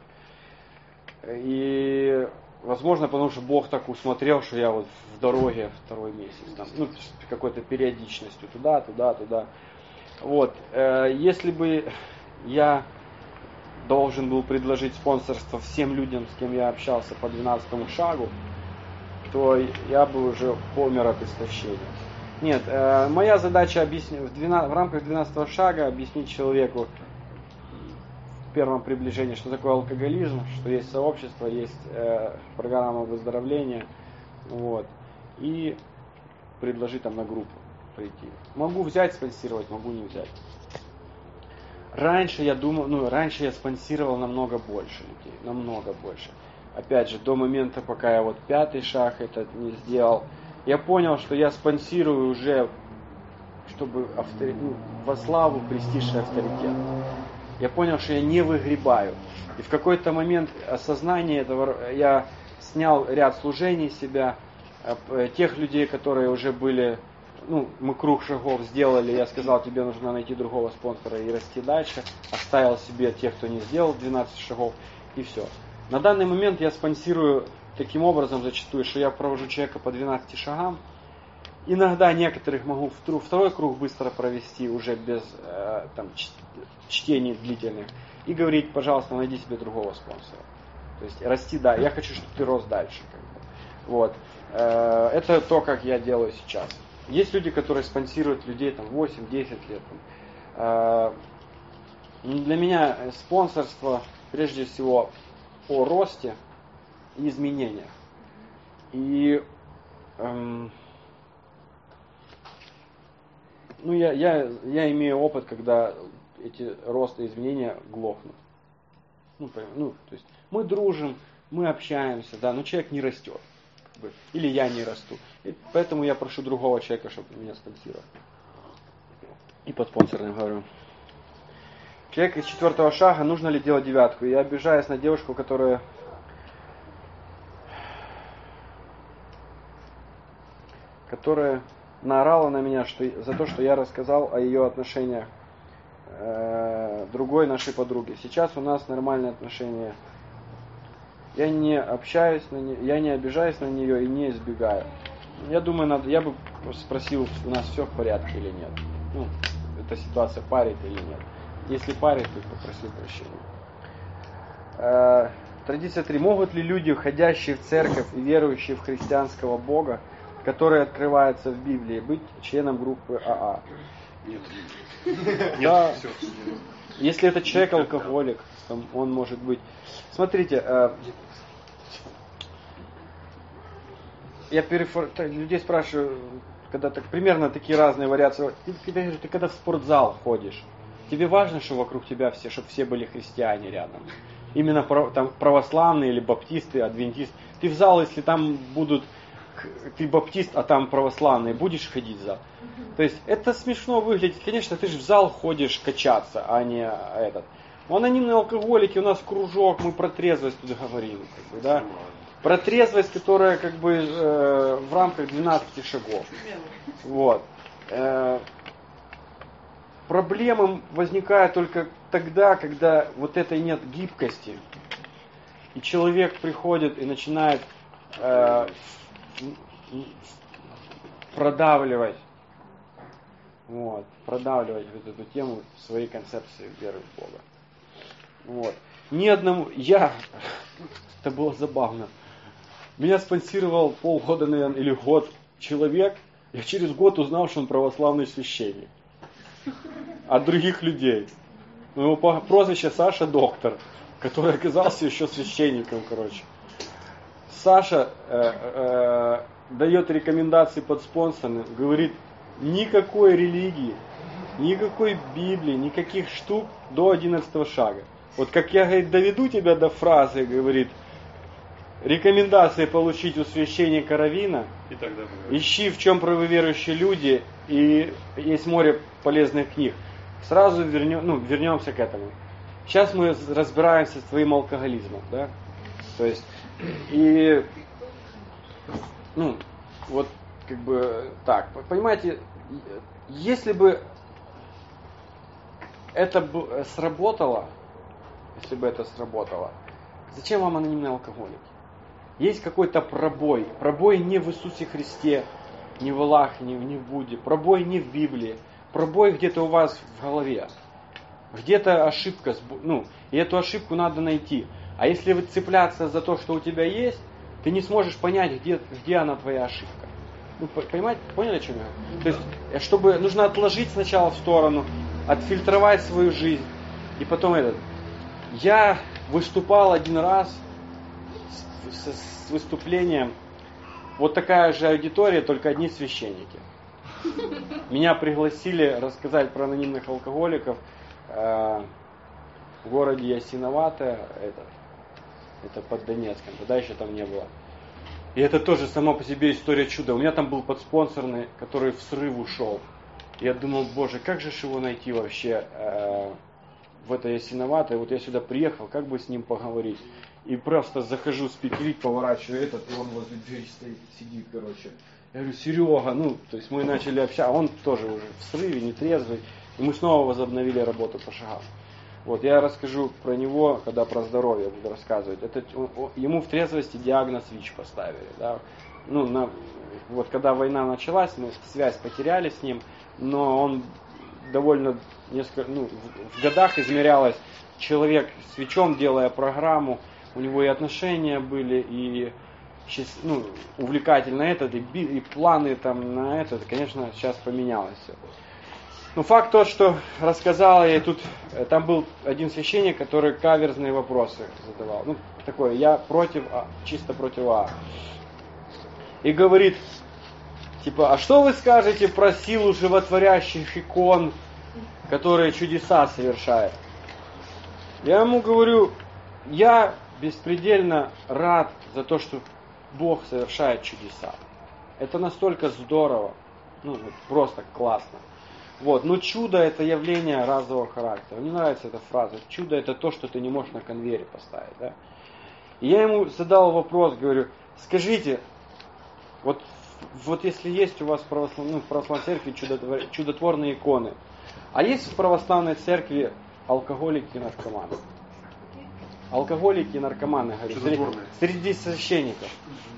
И возможно, потому что Бог так усмотрел, что я вот в дороге второй месяц, там, ну, с какой-то периодичностью туда, туда, туда. Вот, если бы я должен был предложить спонсорство всем людям, с кем я общался по двенадцатому шагу, то я бы уже помер от истощения. Нет, э, моя задача объяснить, в, двенадцать, в рамках двенадцатого шага объяснить человеку в первом приближении, что такое алкоголизм, что есть сообщество, есть э, программа выздоровления, вот, и предложить там на группу прийти. Могу взять, спонсировать, могу не взять. Раньше я думал, ну, раньше я спонсировал намного больше людей, намного больше. Опять же, до момента, пока я вот пятый шаг это не сделал, я понял, что я спонсирую уже, чтобы авторитет, ну, во славу, престиж и авторитет. Я понял, что я не выгребаю. И в какой-то момент осознания этого я снял ряд служений себя, тех людей, которые уже были, ну, мы круг шагов сделали, я сказал, тебе нужно найти другого спонсора и расти дальше, оставил себе тех, кто не сделал двенадцать шагов, и все. На данный момент я спонсирую таким образом зачастую, что я провожу человека по двенадцати шагам. Иногда некоторых могу второй круг быстро провести, уже без э, там, чтений длительных, и говорить, пожалуйста, найди себе другого спонсора. То есть расти, да, я хочу, чтобы ты рос дальше. Как бы. Вот. Э, это то, как я делаю сейчас. Есть люди, которые спонсируют людей там, восемь-десять лет. Э, для меня спонсорство прежде всего о росте и изменениях. И эм, ну, я, я, я имею опыт, когда эти росты и изменения глохнут. Ну, ну, то есть мы дружим, мы общаемся, да, но человек не растет. Как бы, или я не расту. И поэтому я прошу другого человека, чтобы меня спонсировал. И под спонсором говорю. Человек из четвертого шага, нужно ли делать девятку? Я обижаюсь на девушку, которая которая наорала на меня что, за то, что я рассказал о ее отношениях э, другой нашей подруге. Сейчас у нас нормальные отношения. Я не общаюсь на нее, я не обижаюсь на нее и не избегаю. Я думаю, надо, я бы спросил, у нас все в порядке или нет. Ну, эта ситуация парит или нет. Если парит, то попросил прощения. Э, традиция три. Могут ли люди, входящие в церковь и верующие в христианского Бога, который открывается в Библии, быть членом группы АА? Нет. Да. Нет, все. Если это человек алкоголик, он может быть. Смотрите, э, я перефор... людей спрашиваю, когда так примерно такие разные вариации. Ты, ты, ты когда в спортзал ходишь, тебе важно, что вокруг тебя все, чтобы все были христиане рядом? Именно там, православные или баптисты, адвентисты. Ты в зал, если там будут, ты баптист, а там православные, будешь ходить в зал? То есть это смешно выглядит. Конечно, ты же в зал ходишь качаться, а не этот. Анонимные алкоголики, у нас кружок, мы про трезвость тут говорим. Как бы, да? Про трезвость, которая как бы э, в рамках двенадцати шагов. Вот. Э, проблемы возникают только тогда, когда вот этой нет гибкости. И человек приходит и начинает э, продавливать, вот, продавливать вот эту тему своей концепции веры в Бога. Вот. Ни одному, я, это было забавно, меня спонсировал полгода, наверное, или год человек, я через год узнал, что он православный священник. От других людей. У него прозвище Саша Доктор, который оказался еще священником, короче. Саша э, э, дает рекомендации под спонсорами, говорит, никакой религии, никакой Библии, никаких штук до одиннадцатого шага. Вот как я, говорит, доведу тебя до фразы, говорит, рекомендации получить у священника раввина, и тогда ищи, в чем правоверующие люди, и есть море полезных книг. Сразу вернем, ну, вернемся к этому. Сейчас мы разбираемся с твоим алкоголизмом, да? То есть, и, ну, вот, как бы, так, понимаете, если бы это сработало, если бы это сработало, зачем вам анонимные алкоголики? Есть какой-то пробой. Пробой не в Иисусе Христе, не в Аллахе, не в Будде. Пробой не в Библии. Пробой где-то у вас в голове. Где-то ошибка. Ну, и эту ошибку надо найти. А если вы цепляться за то, что у тебя есть, ты не сможешь понять, где, где она твоя ошибка. Ну, понимаете, поняли, о чем я? То есть, чтобы нужно отложить сначала в сторону, отфильтровать свою жизнь, и потом этот. Я выступал один раз с, с, с выступлением, вот такая же аудитория, только одни священники. Меня пригласили рассказать про анонимных алкоголиков э, в городе Ясиноватое, это, это под Донецком, тогда еще там не было. И это тоже сама по себе история чуда. У меня там был подспонсорный, который в срыв ушел. Я думал, боже, как же его найти вообще э, в это Ясиноватое. Вот я сюда приехал, как бы с ним поговорить. И просто захожу спикерить, поворачиваю этот, и он возле двери стоит, сидит, короче. Я говорю, Серега, ну, то есть мы начали общаться, он тоже уже в срыве, нетрезвый. И мы снова возобновили работу по шагам. Вот, я расскажу про него, когда про здоровье буду рассказывать. Это, ему в трезвости диагноз ВИЧ поставили. Да? Ну, на, вот когда война началась, мы связь потеряли с ним, но он довольно несколько, ну, в годах измерялось. Человек с ВИЧом, делая программу, у него и отношения были, и ну, увлекательно этот, и, и планы там на это, конечно, сейчас поменялось все. Ну, факт тот, что рассказал я, и тут, там был один священник, который каверзные вопросы задавал. Ну, такое, я против, а, чисто против А. И говорит, типа, а что вы скажете про силу животворящих икон, которые чудеса совершают? Я ему говорю, я беспредельно рад за то, что Бог совершает чудеса. Это настолько здорово, ну, вот просто классно. Вот. Но чудо это явление разового характера. Мне нравится эта фраза. Чудо это то, что ты не можешь на конвейере поставить. Да? И я ему задал вопрос, говорю, скажите, вот, вот если есть у вас в православ... ну, в православной церкви чудотвор... чудотворные иконы, а есть в православной церкви алкоголики и наркоманы? Алкоголики и наркоманы, говорю, среди, среди священников.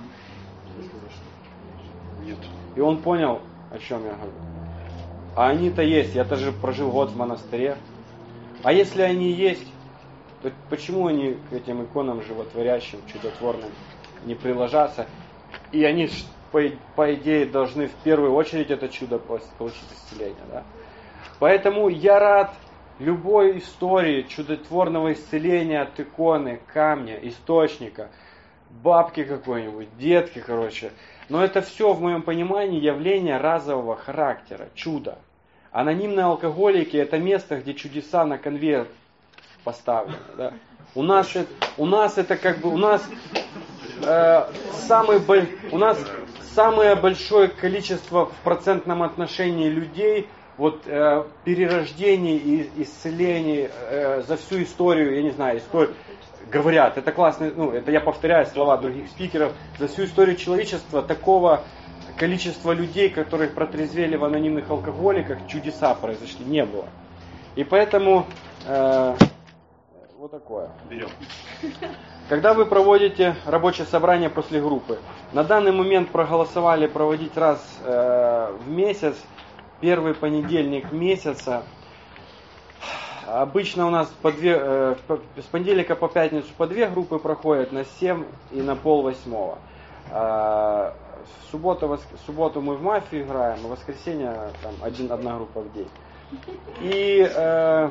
Нет. И он понял, о чем я говорю. А они-то есть, я тоже прожил год в монастыре. А если они есть, то почему они к этим иконам животворящим, чудотворным не приложатся? И они, по, по идее, должны в первую очередь это чудо получить исцеление. Да? Поэтому я рад любой истории чудотворного исцеления от иконы, камня, источника, бабки какой-нибудь, детки, короче. Но это все, в моем понимании, явление разового характера, чудо. Анонимные алкоголики – это место, где чудеса на конвейер поставлены. Да? У нас это, у нас это как бы, у нас, э, самый, у нас самое большое количество в процентном отношении людей, вот э, перерождений и исцелений э, за всю историю, я не знаю, историю, говорят, это классно, ну, это я повторяю слова других спикеров, за всю историю человечества такого количества людей, которые протрезвели в анонимных алкоголиках, чудеса произошли, не было. И поэтому э, вот такое. Берем. Когда вы проводите рабочее собрание после группы, на данный момент проголосовали проводить раз э, в месяц, первый понедельник месяца. Обычно у нас по две, э, с понедельника по пятницу по две группы проходят, на семь и на пол восьмого. Э, в субботу, в субботу мы в мафию играем, а в воскресенье там один, одна группа в день. И, э,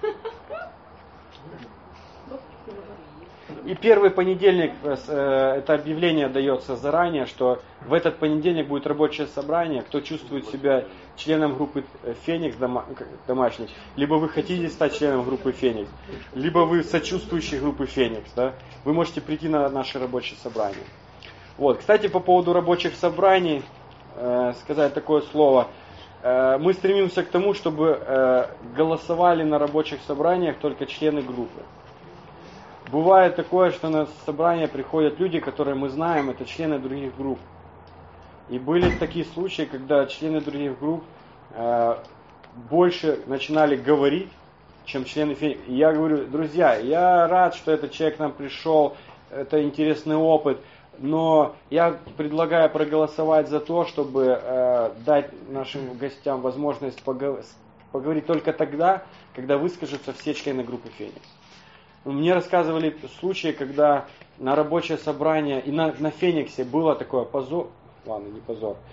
и первый понедельник, э, это объявление дается заранее, что в этот понедельник будет рабочее собрание. Кто чувствует себя членом группы Феникс дома, домашней, либо вы хотите стать членом группы Феникс, либо вы сочувствующий группы Феникс, да, вы можете прийти на наше рабочее собрание. Вот. Кстати, по поводу рабочих собраний, э, сказать такое слово. Э, мы стремимся к тому, чтобы э, голосовали на рабочих собраниях только члены группы. Бывает такое, что на собрание приходят люди, которые мы знаем, это члены других групп. И были такие случаи, когда члены других групп э, больше начинали говорить, чем члены Феникса. И я говорю, друзья, я рад, что этот человек к нам пришел, это интересный опыт, но я предлагаю проголосовать за то, чтобы э, дать нашим гостям возможность поговор- поговорить только тогда, когда выскажутся все члены группы Феникс. Мне рассказывали случаи, когда на рабочее собрание и на, на Фениксе было такое позор, ладно, не позор,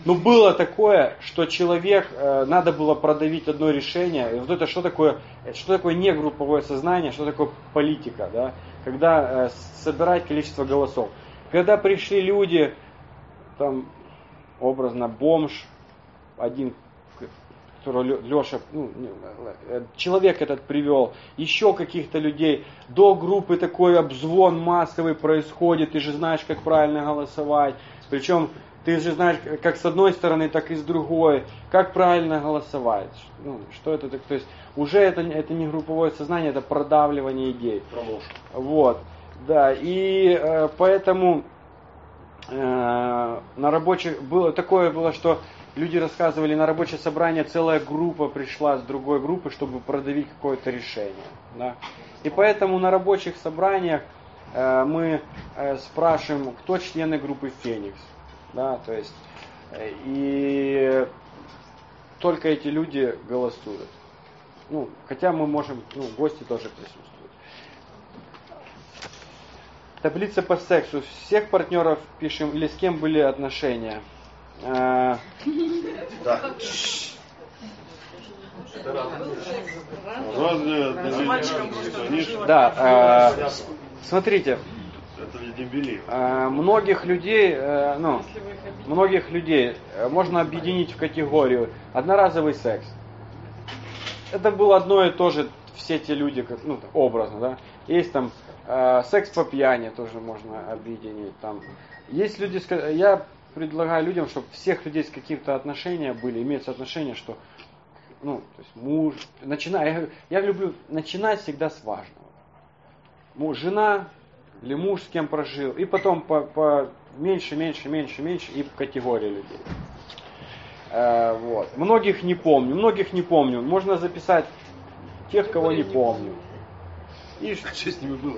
Ну, было такое, что человек, э, надо было продавить одно решение. И вот это что такое, что такое не групповое сознание, что такое политика, да? Когда э, собирать количество голосов. Когда пришли люди, там, образно, бомж, один, которого Леша, ну, человек этот привел, еще каких-то людей, до группы такой обзвон массовый происходит, ты же знаешь, как правильно голосовать. Причем ты же знаешь, как с одной стороны, так и с другой, как правильно голосовать. Ну, что это так? То есть уже это, это не групповое сознание, это продавливание идей. Промоушен. Вот, да, и э, поэтому э, на рабочих было такое было, что люди рассказывали, на рабочее собрание целая группа пришла с другой группы, чтобы продавить какое-то решение. Да? И поэтому на рабочих собраниях э, мы э, спрашиваем, кто члены группы Феникс. Да, то есть, э, и только эти люди голосуют. Ну, хотя мы можем, ну, гости тоже присутствуют. Таблица по сексу. Всех партнеров пишем, или с кем были отношения. Э, Да. Разные отношения. Да, э, смотрите. Это ведь не бели. Э, многих людей, э, ну, многих людей э, можно объединить в категорию одноразовый секс. Это было одно и то же, все те люди, как, ну, образно, да. Есть там э, секс по пьяни, тоже можно объединить. Там. Есть люди, я предлагаю людям, чтобы всех людей с каким-то отношением были, имеются отношения, что, ну, то есть муж, начиная, я, я люблю начинать всегда с важного. Муж, жена или муж, с кем прожил, и потом по, по меньше, меньше, меньше, меньше, и категория людей. Э, вот. Многих не помню, многих не помню. Можно записать тех, кого не помню. И что с ними было?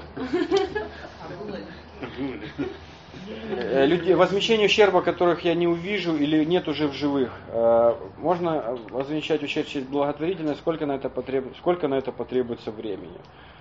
Людей, возмещение ущерба, которых я не увижу или нет уже в живых. Э, можно возмещать ущерб через благотворительность, сколько на это потребуется, сколько на это потребуется времени.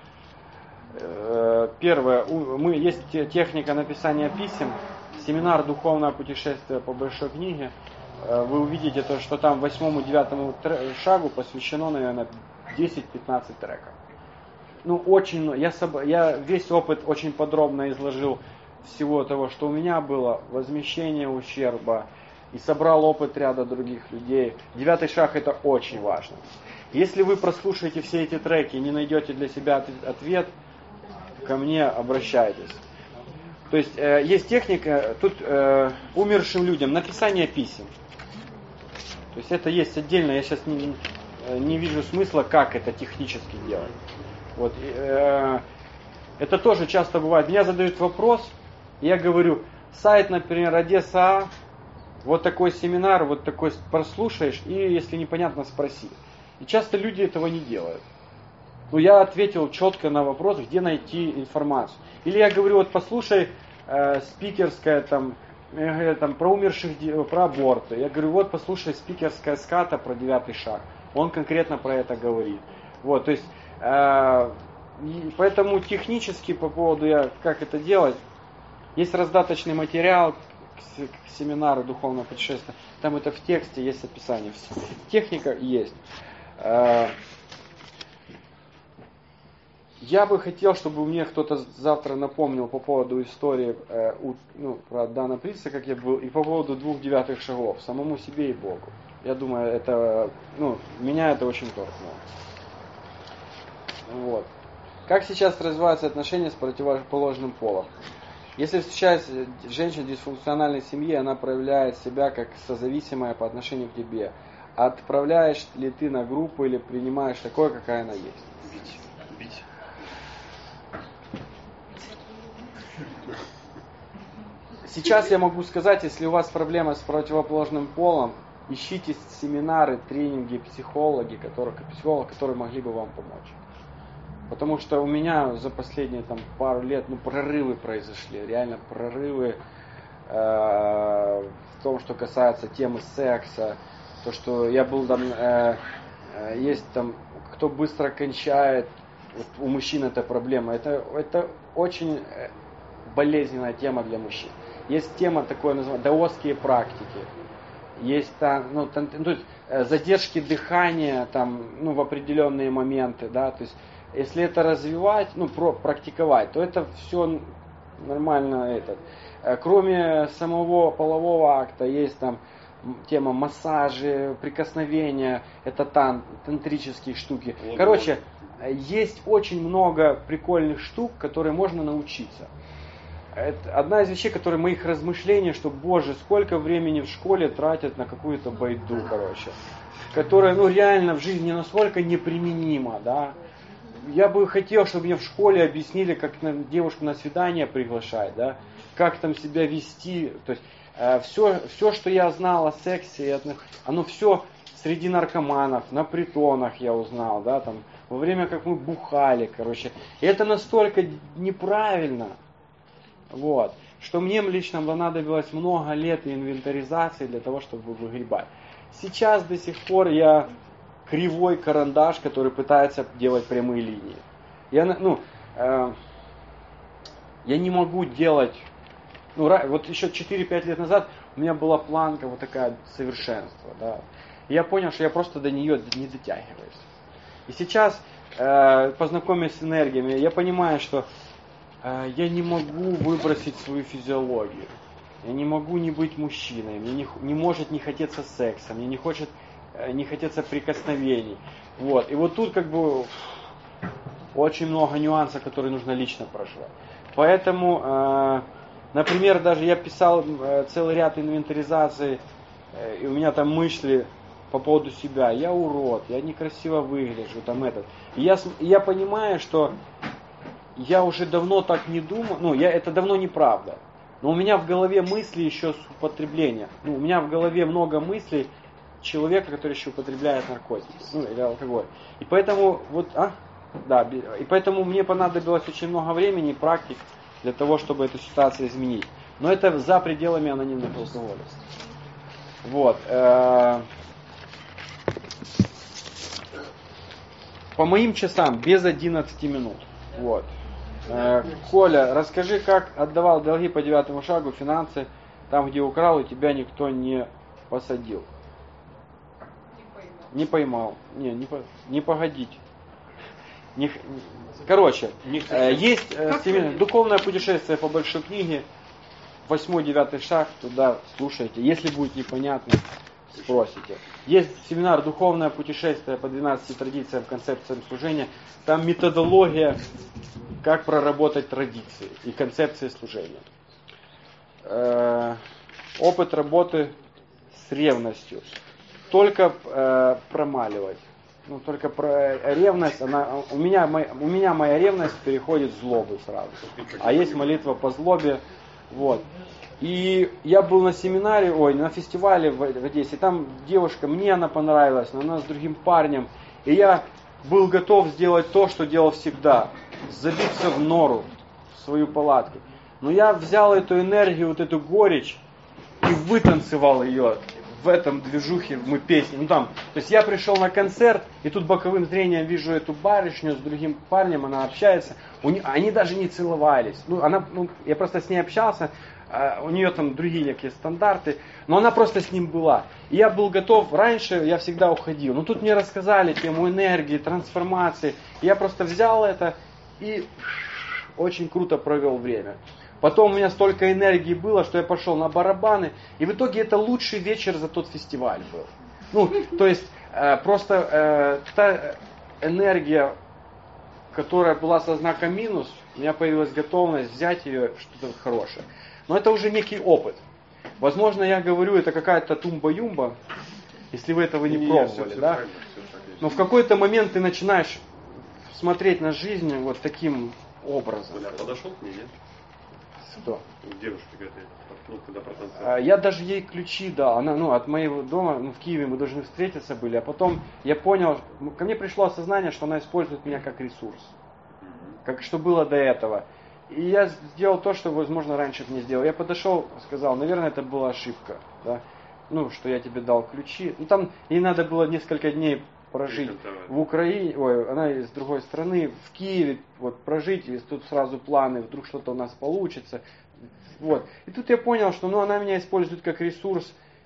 Первое, мы, есть техника написания писем, семинар «Духовное путешествие по большой книге». Вы увидите, то, что там восьмому-девятому шагу посвящено, наверное, десять-пятнадцать треков. Ну, очень, я, я весь опыт очень подробно изложил всего того, что у меня было, возмещение ущерба, и собрал опыт ряда других людей. Девятый шаг — это очень важно. Если вы прослушаете все эти треки и не найдете для себя ответ, ко мне обращайтесь. То есть э, есть техника, тут э, умершим людям написание писем. То есть это есть отдельно, я сейчас не, не вижу смысла, как это технически делать. Вот, э, это тоже часто бывает. Меня задают вопрос, я говорю, сайт, например, Одесса, вот такой семинар, вот такой прослушаешь, и если непонятно, спроси. И часто люди этого не делают. Ну, я ответил четко на вопрос, где найти информацию. Или я говорю, вот послушай э, спикерская там, э, там про умерших, про аборты. Я говорю, вот послушай спикерская ската про девятый шаг. Он конкретно про это говорит. Вот, то есть, э, и поэтому технически по поводу, я, как это делать, есть раздаточный материал к, к семинару «Духовное путешествие». Там это в тексте, есть описание. Техника есть. Э, Я бы хотел, чтобы мне кто-то завтра напомнил по поводу истории э, у, ну, про Дана Прица, как я был, и по поводу двух девятых шагов, самому себе и Богу. Я думаю, это, ну, меня это очень торкнуло. Вот. Как сейчас развиваются отношения с противоположным полом? Если встречается женщина в дисфункциональной семье, она проявляет себя как созависимая по отношению к тебе. Отправляешь ли ты на группу или принимаешь такое, какая она есть? Бить. Бить. Сейчас я могу сказать, если у вас проблема с противоположным полом, ищите семинары, тренинги, психологи, которые, психологи, которые могли бы вам помочь. Потому что у меня за последние там, пару лет ну, прорывы произошли, реально прорывы э, в том, что касается темы секса. То, что я был там, э, э, есть там, кто быстро кончает, вот у мужчин это проблема. Это, это очень болезненная тема для мужчин. Есть тема такое называемая даосские практики. есть там, ну, там, то есть, задержки дыхания там, ну, в определенные моменты, да, то есть если это развивать, ну, про, практиковать, то это все нормально. Этот. Кроме самого полового акта есть там тема массажи, прикосновения, это тан, тантрические штуки. Короче, есть очень много прикольных штук, которые можно научиться. Это одна из вещей, которые моих размышлений, что, боже, сколько времени в школе тратят на какую-то байду, короче, которая, ну, реально в жизни настолько неприменима, да. Я бы хотел, чтобы мне в школе объяснили, как девушку на свидание приглашать, да, как там себя вести, то есть э, все, все, что я знал о сексе, оно все среди наркоманов, на притонах я узнал, да, там, во время, как мы бухали, короче, и это настолько неправильно. Вот. Что мне лично понадобилось много лет инвентаризации для того, чтобы выгребать. Сейчас до сих пор я кривой карандаш, который пытается делать прямые линии. Я, ну, э, я не могу делать... Ну, вот еще четыре-пять лет назад у меня была планка вот такая совершенства. Да. И я понял, что я просто до нее не дотягиваюсь. И сейчас, э, познакомясь с энергиями, я понимаю, что я не могу выбросить свою физиологию. Я не могу не быть мужчиной. Мне не, не может не хотеться секса. Мне не хочет не хотеться прикосновений. Вот. И вот тут как бы очень много нюансов, которые нужно лично проживать. Поэтому, э, например, даже я писал э, целый ряд инвентаризаций, э, и у меня там мысли по поводу себя. Я урод, я некрасиво выгляжу, там этот. И я, и я понимаю, что я уже давно так не думаю, ну, я, это давно неправда. Но у меня в голове мысли еще с употребления. Ну, у меня в голове много мыслей человека, который еще употребляет наркотики, ну, или алкоголь. И поэтому, вот, а? Да, и поэтому мне понадобилось очень много времени и практик для того, чтобы эту ситуацию изменить. Но это за пределами анонимных алкоголя. Вот. По моим часам, без одиннадцати минут. Вот. Коля, расскажи, как отдавал долги по девятому шагу, финансы, там, где украл, и тебя никто не посадил. Не поймал. Не, не, по, не погодить. Не, короче, не есть семейное, духовное путешествие по большой книге, восьмой-девятый шаг, туда слушайте. Если будет непонятно, спросите. Есть семинар «Духовное путешествие по двенадцати традициям, концепциям служения». Там методология, как проработать традиции и концепции служения. Э, опыт работы с ревностью. Только э, промаливать. Ну, только про ревность, она, у, меня, моя, у меня моя ревность переходит в злобу сразу. А есть молитва по злобе. Вот. И я был на семинаре, ой, на фестивале в, в Одессе. Там девушка, мне она понравилась, но она с другим парнем. И я был готов сделать то, что делал всегда. Забиться в нору, в свою палатку. Но я взял эту энергию, вот эту горечь и вытанцевал ее в этом движухе, мы песни. Ну, там, то есть я пришел на концерт, и тут боковым зрением вижу эту барышню с другим парнем, она общается. У не, они даже не целовались. Ну, она, ну, я просто с ней общался, у нее там другие некие стандарты, но она просто с ним была. И я был готов, раньше я всегда уходил. Но тут мне рассказали тему энергии, трансформации. И я просто взял это и очень круто провел время. Потом у меня столько энергии было, что я пошел на барабаны. И в итоге это лучший вечер за тот фестиваль был. Ну, то есть, э, просто э, та энергия, которая была со знаком минус, у меня появилась готовность взять ее, что-то хорошее. Но это уже некий опыт. Возможно, я говорю, это какая-то тумба-юмба, если вы этого не Нет, пробовали. Все, да? Все Но в какой-то момент ты начинаешь смотреть на жизнь вот таким образом. Оля, подошел к ней, нет? Кто? Девушка, ну, когда протанцевала. Я даже ей ключи дал. Она, ну, от моего дома, ну, в Киеве мы должны встретиться были, а потом я понял, ко мне пришло осознание, что она использует меня как ресурс. Как что было до этого. И я сделал то, что, возможно, раньше бы не сделал. Я подошел, сказал, наверное, это была ошибка. Да? Ну, что я тебе дал ключи. Ну, там ей надо было несколько дней прожить в Украине, ой, она из другой страны, в Киеве, вот, прожить, и тут сразу планы, вдруг что-то у нас получится. Вот. И тут я понял, что ну, она меня использует как ресурс,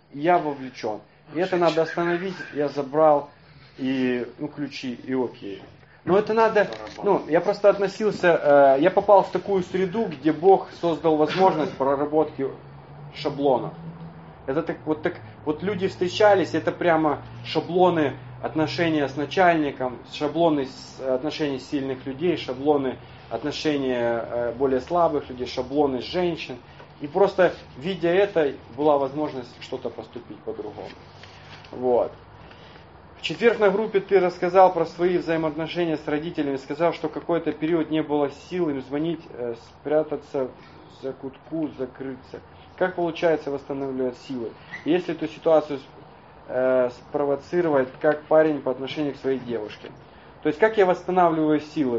я вовлечен. И это надо остановить, я забрал, и, ну, ключи, и окей. Но это надо, ну, я просто относился, э, я попал в такую среду, где Бог создал возможность проработки шаблонов. Это так, вот так, вот люди встречались, это прямо шаблоны отношения с начальником, шаблоны отношений сильных людей, шаблоны отношения э, более слабых людей, шаблоны женщин. И просто, видя это, была возможность что-то поступить по-другому. Вот. В четверг на группе ты рассказал про свои взаимоотношения с родителями, сказал, что какой-то период не было сил им звонить, спрятаться в закутку, закрыться. Как получается восстанавливать силы? Если эту ситуацию э, спровоцировать, как парень по отношению к своей девушке? То есть, как я восстанавливаю силы?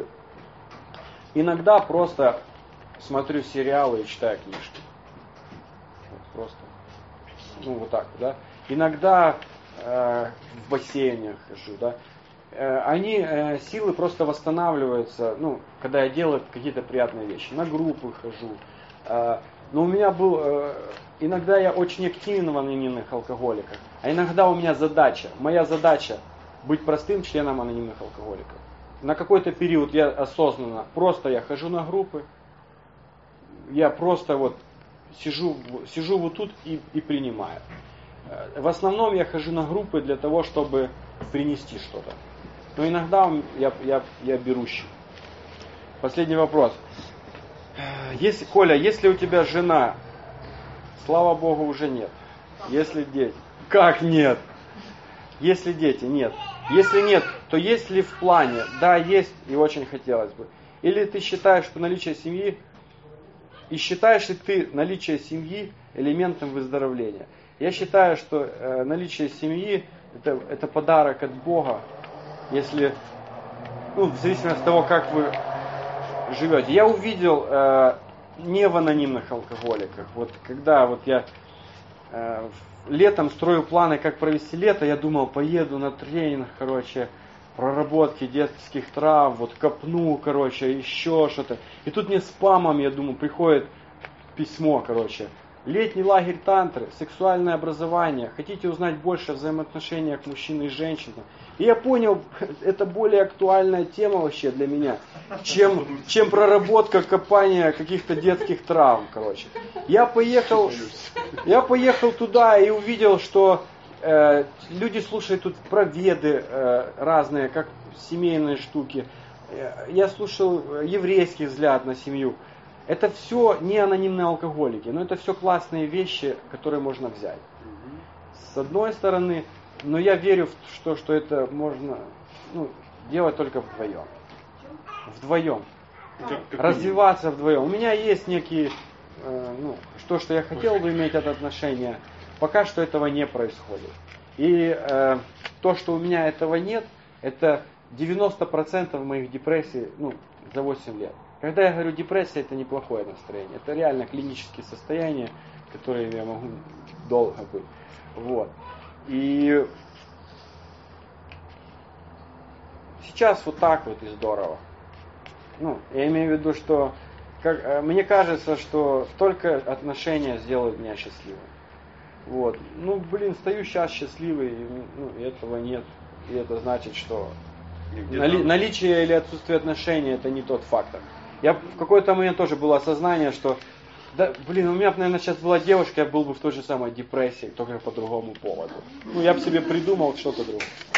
Иногда просто смотрю сериалы и читаю книжки. Вот просто. Ну, вот так, да. Иногда э, в бассейнях хожу, да. Э, они, э, силы просто восстанавливаются, ну, когда я делаю какие-то приятные вещи. На группы хожу. Э, но у меня был, э, иногда я очень активен в анонимных алкоголиках, а иногда у меня задача, моя задача быть простым членом анонимных алкоголиков. На какой-то период я осознанно, просто я хожу на группы, я просто вот сижу, сижу вот тут и, и принимаю. В основном я хожу на группы для того, чтобы принести что-то. Но иногда я, я, я берущий. Последний вопрос. Если, Коля, если у тебя жена, слава Богу, уже нет. Если дети. Как нет? Если дети, нет. Если нет, то есть ли в плане? Да, есть, и очень хотелось бы. Или ты считаешь, что наличие семьи, и считаешь ли ты наличие семьи элементом выздоровления? Я считаю, что э, наличие семьи это, это подарок от Бога, если, ну, в зависимости от того, как вы живете. Я увидел э, не в анонимных алкоголиках. Вот когда вот я э, летом строю планы, как провести лето, я думал, поеду на тренинг, короче, проработки детских трав, вот копну, короче, еще что-то. И тут мне спамом, я думаю, приходит письмо, короче. Летний лагерь тантры, сексуальное образование. Хотите узнать больше о взаимоотношениях мужчин и женщин? И я понял, это более актуальная тема вообще для меня, чем, чем проработка копания каких-то детских травм, короче. Я поехал, я поехал туда и увидел, что э, люди слушают тут про веды э, разные, как семейные штуки. Я слушал еврейский взгляд на семью. Это все не анонимные алкоголики, но это все классные вещи, которые можно взять. С одной стороны, но я верю в то, что это можно, ну, делать только вдвоем. Вдвоем. Развиваться вдвоем. У меня есть некие, э, ну, то, что я хотел бы иметь от отношения, пока что этого не происходит. И э, то, что у меня этого нет, это девяносто процентов моих депрессий, ну, за восемь лет. Когда я говорю депрессия, это неплохое настроение. Это реально клинические состояния, которые я могу долго быть. Вот. И сейчас вот так вот и здорово. Ну, я имею в виду, что как, мне кажется, что только отношения сделают меня счастливым. Вот. Ну, блин, стою сейчас счастливый, и, ну, и этого нет. И это значит, что нали, наличие или отсутствие отношений это не тот фактор. Я в какой-то момент тоже было осознание, что да, блин, у меня, наверное, сейчас была девушка, я был бы в той же самой депрессии, только по другому поводу. Ну, я бы себе придумал что-то другое.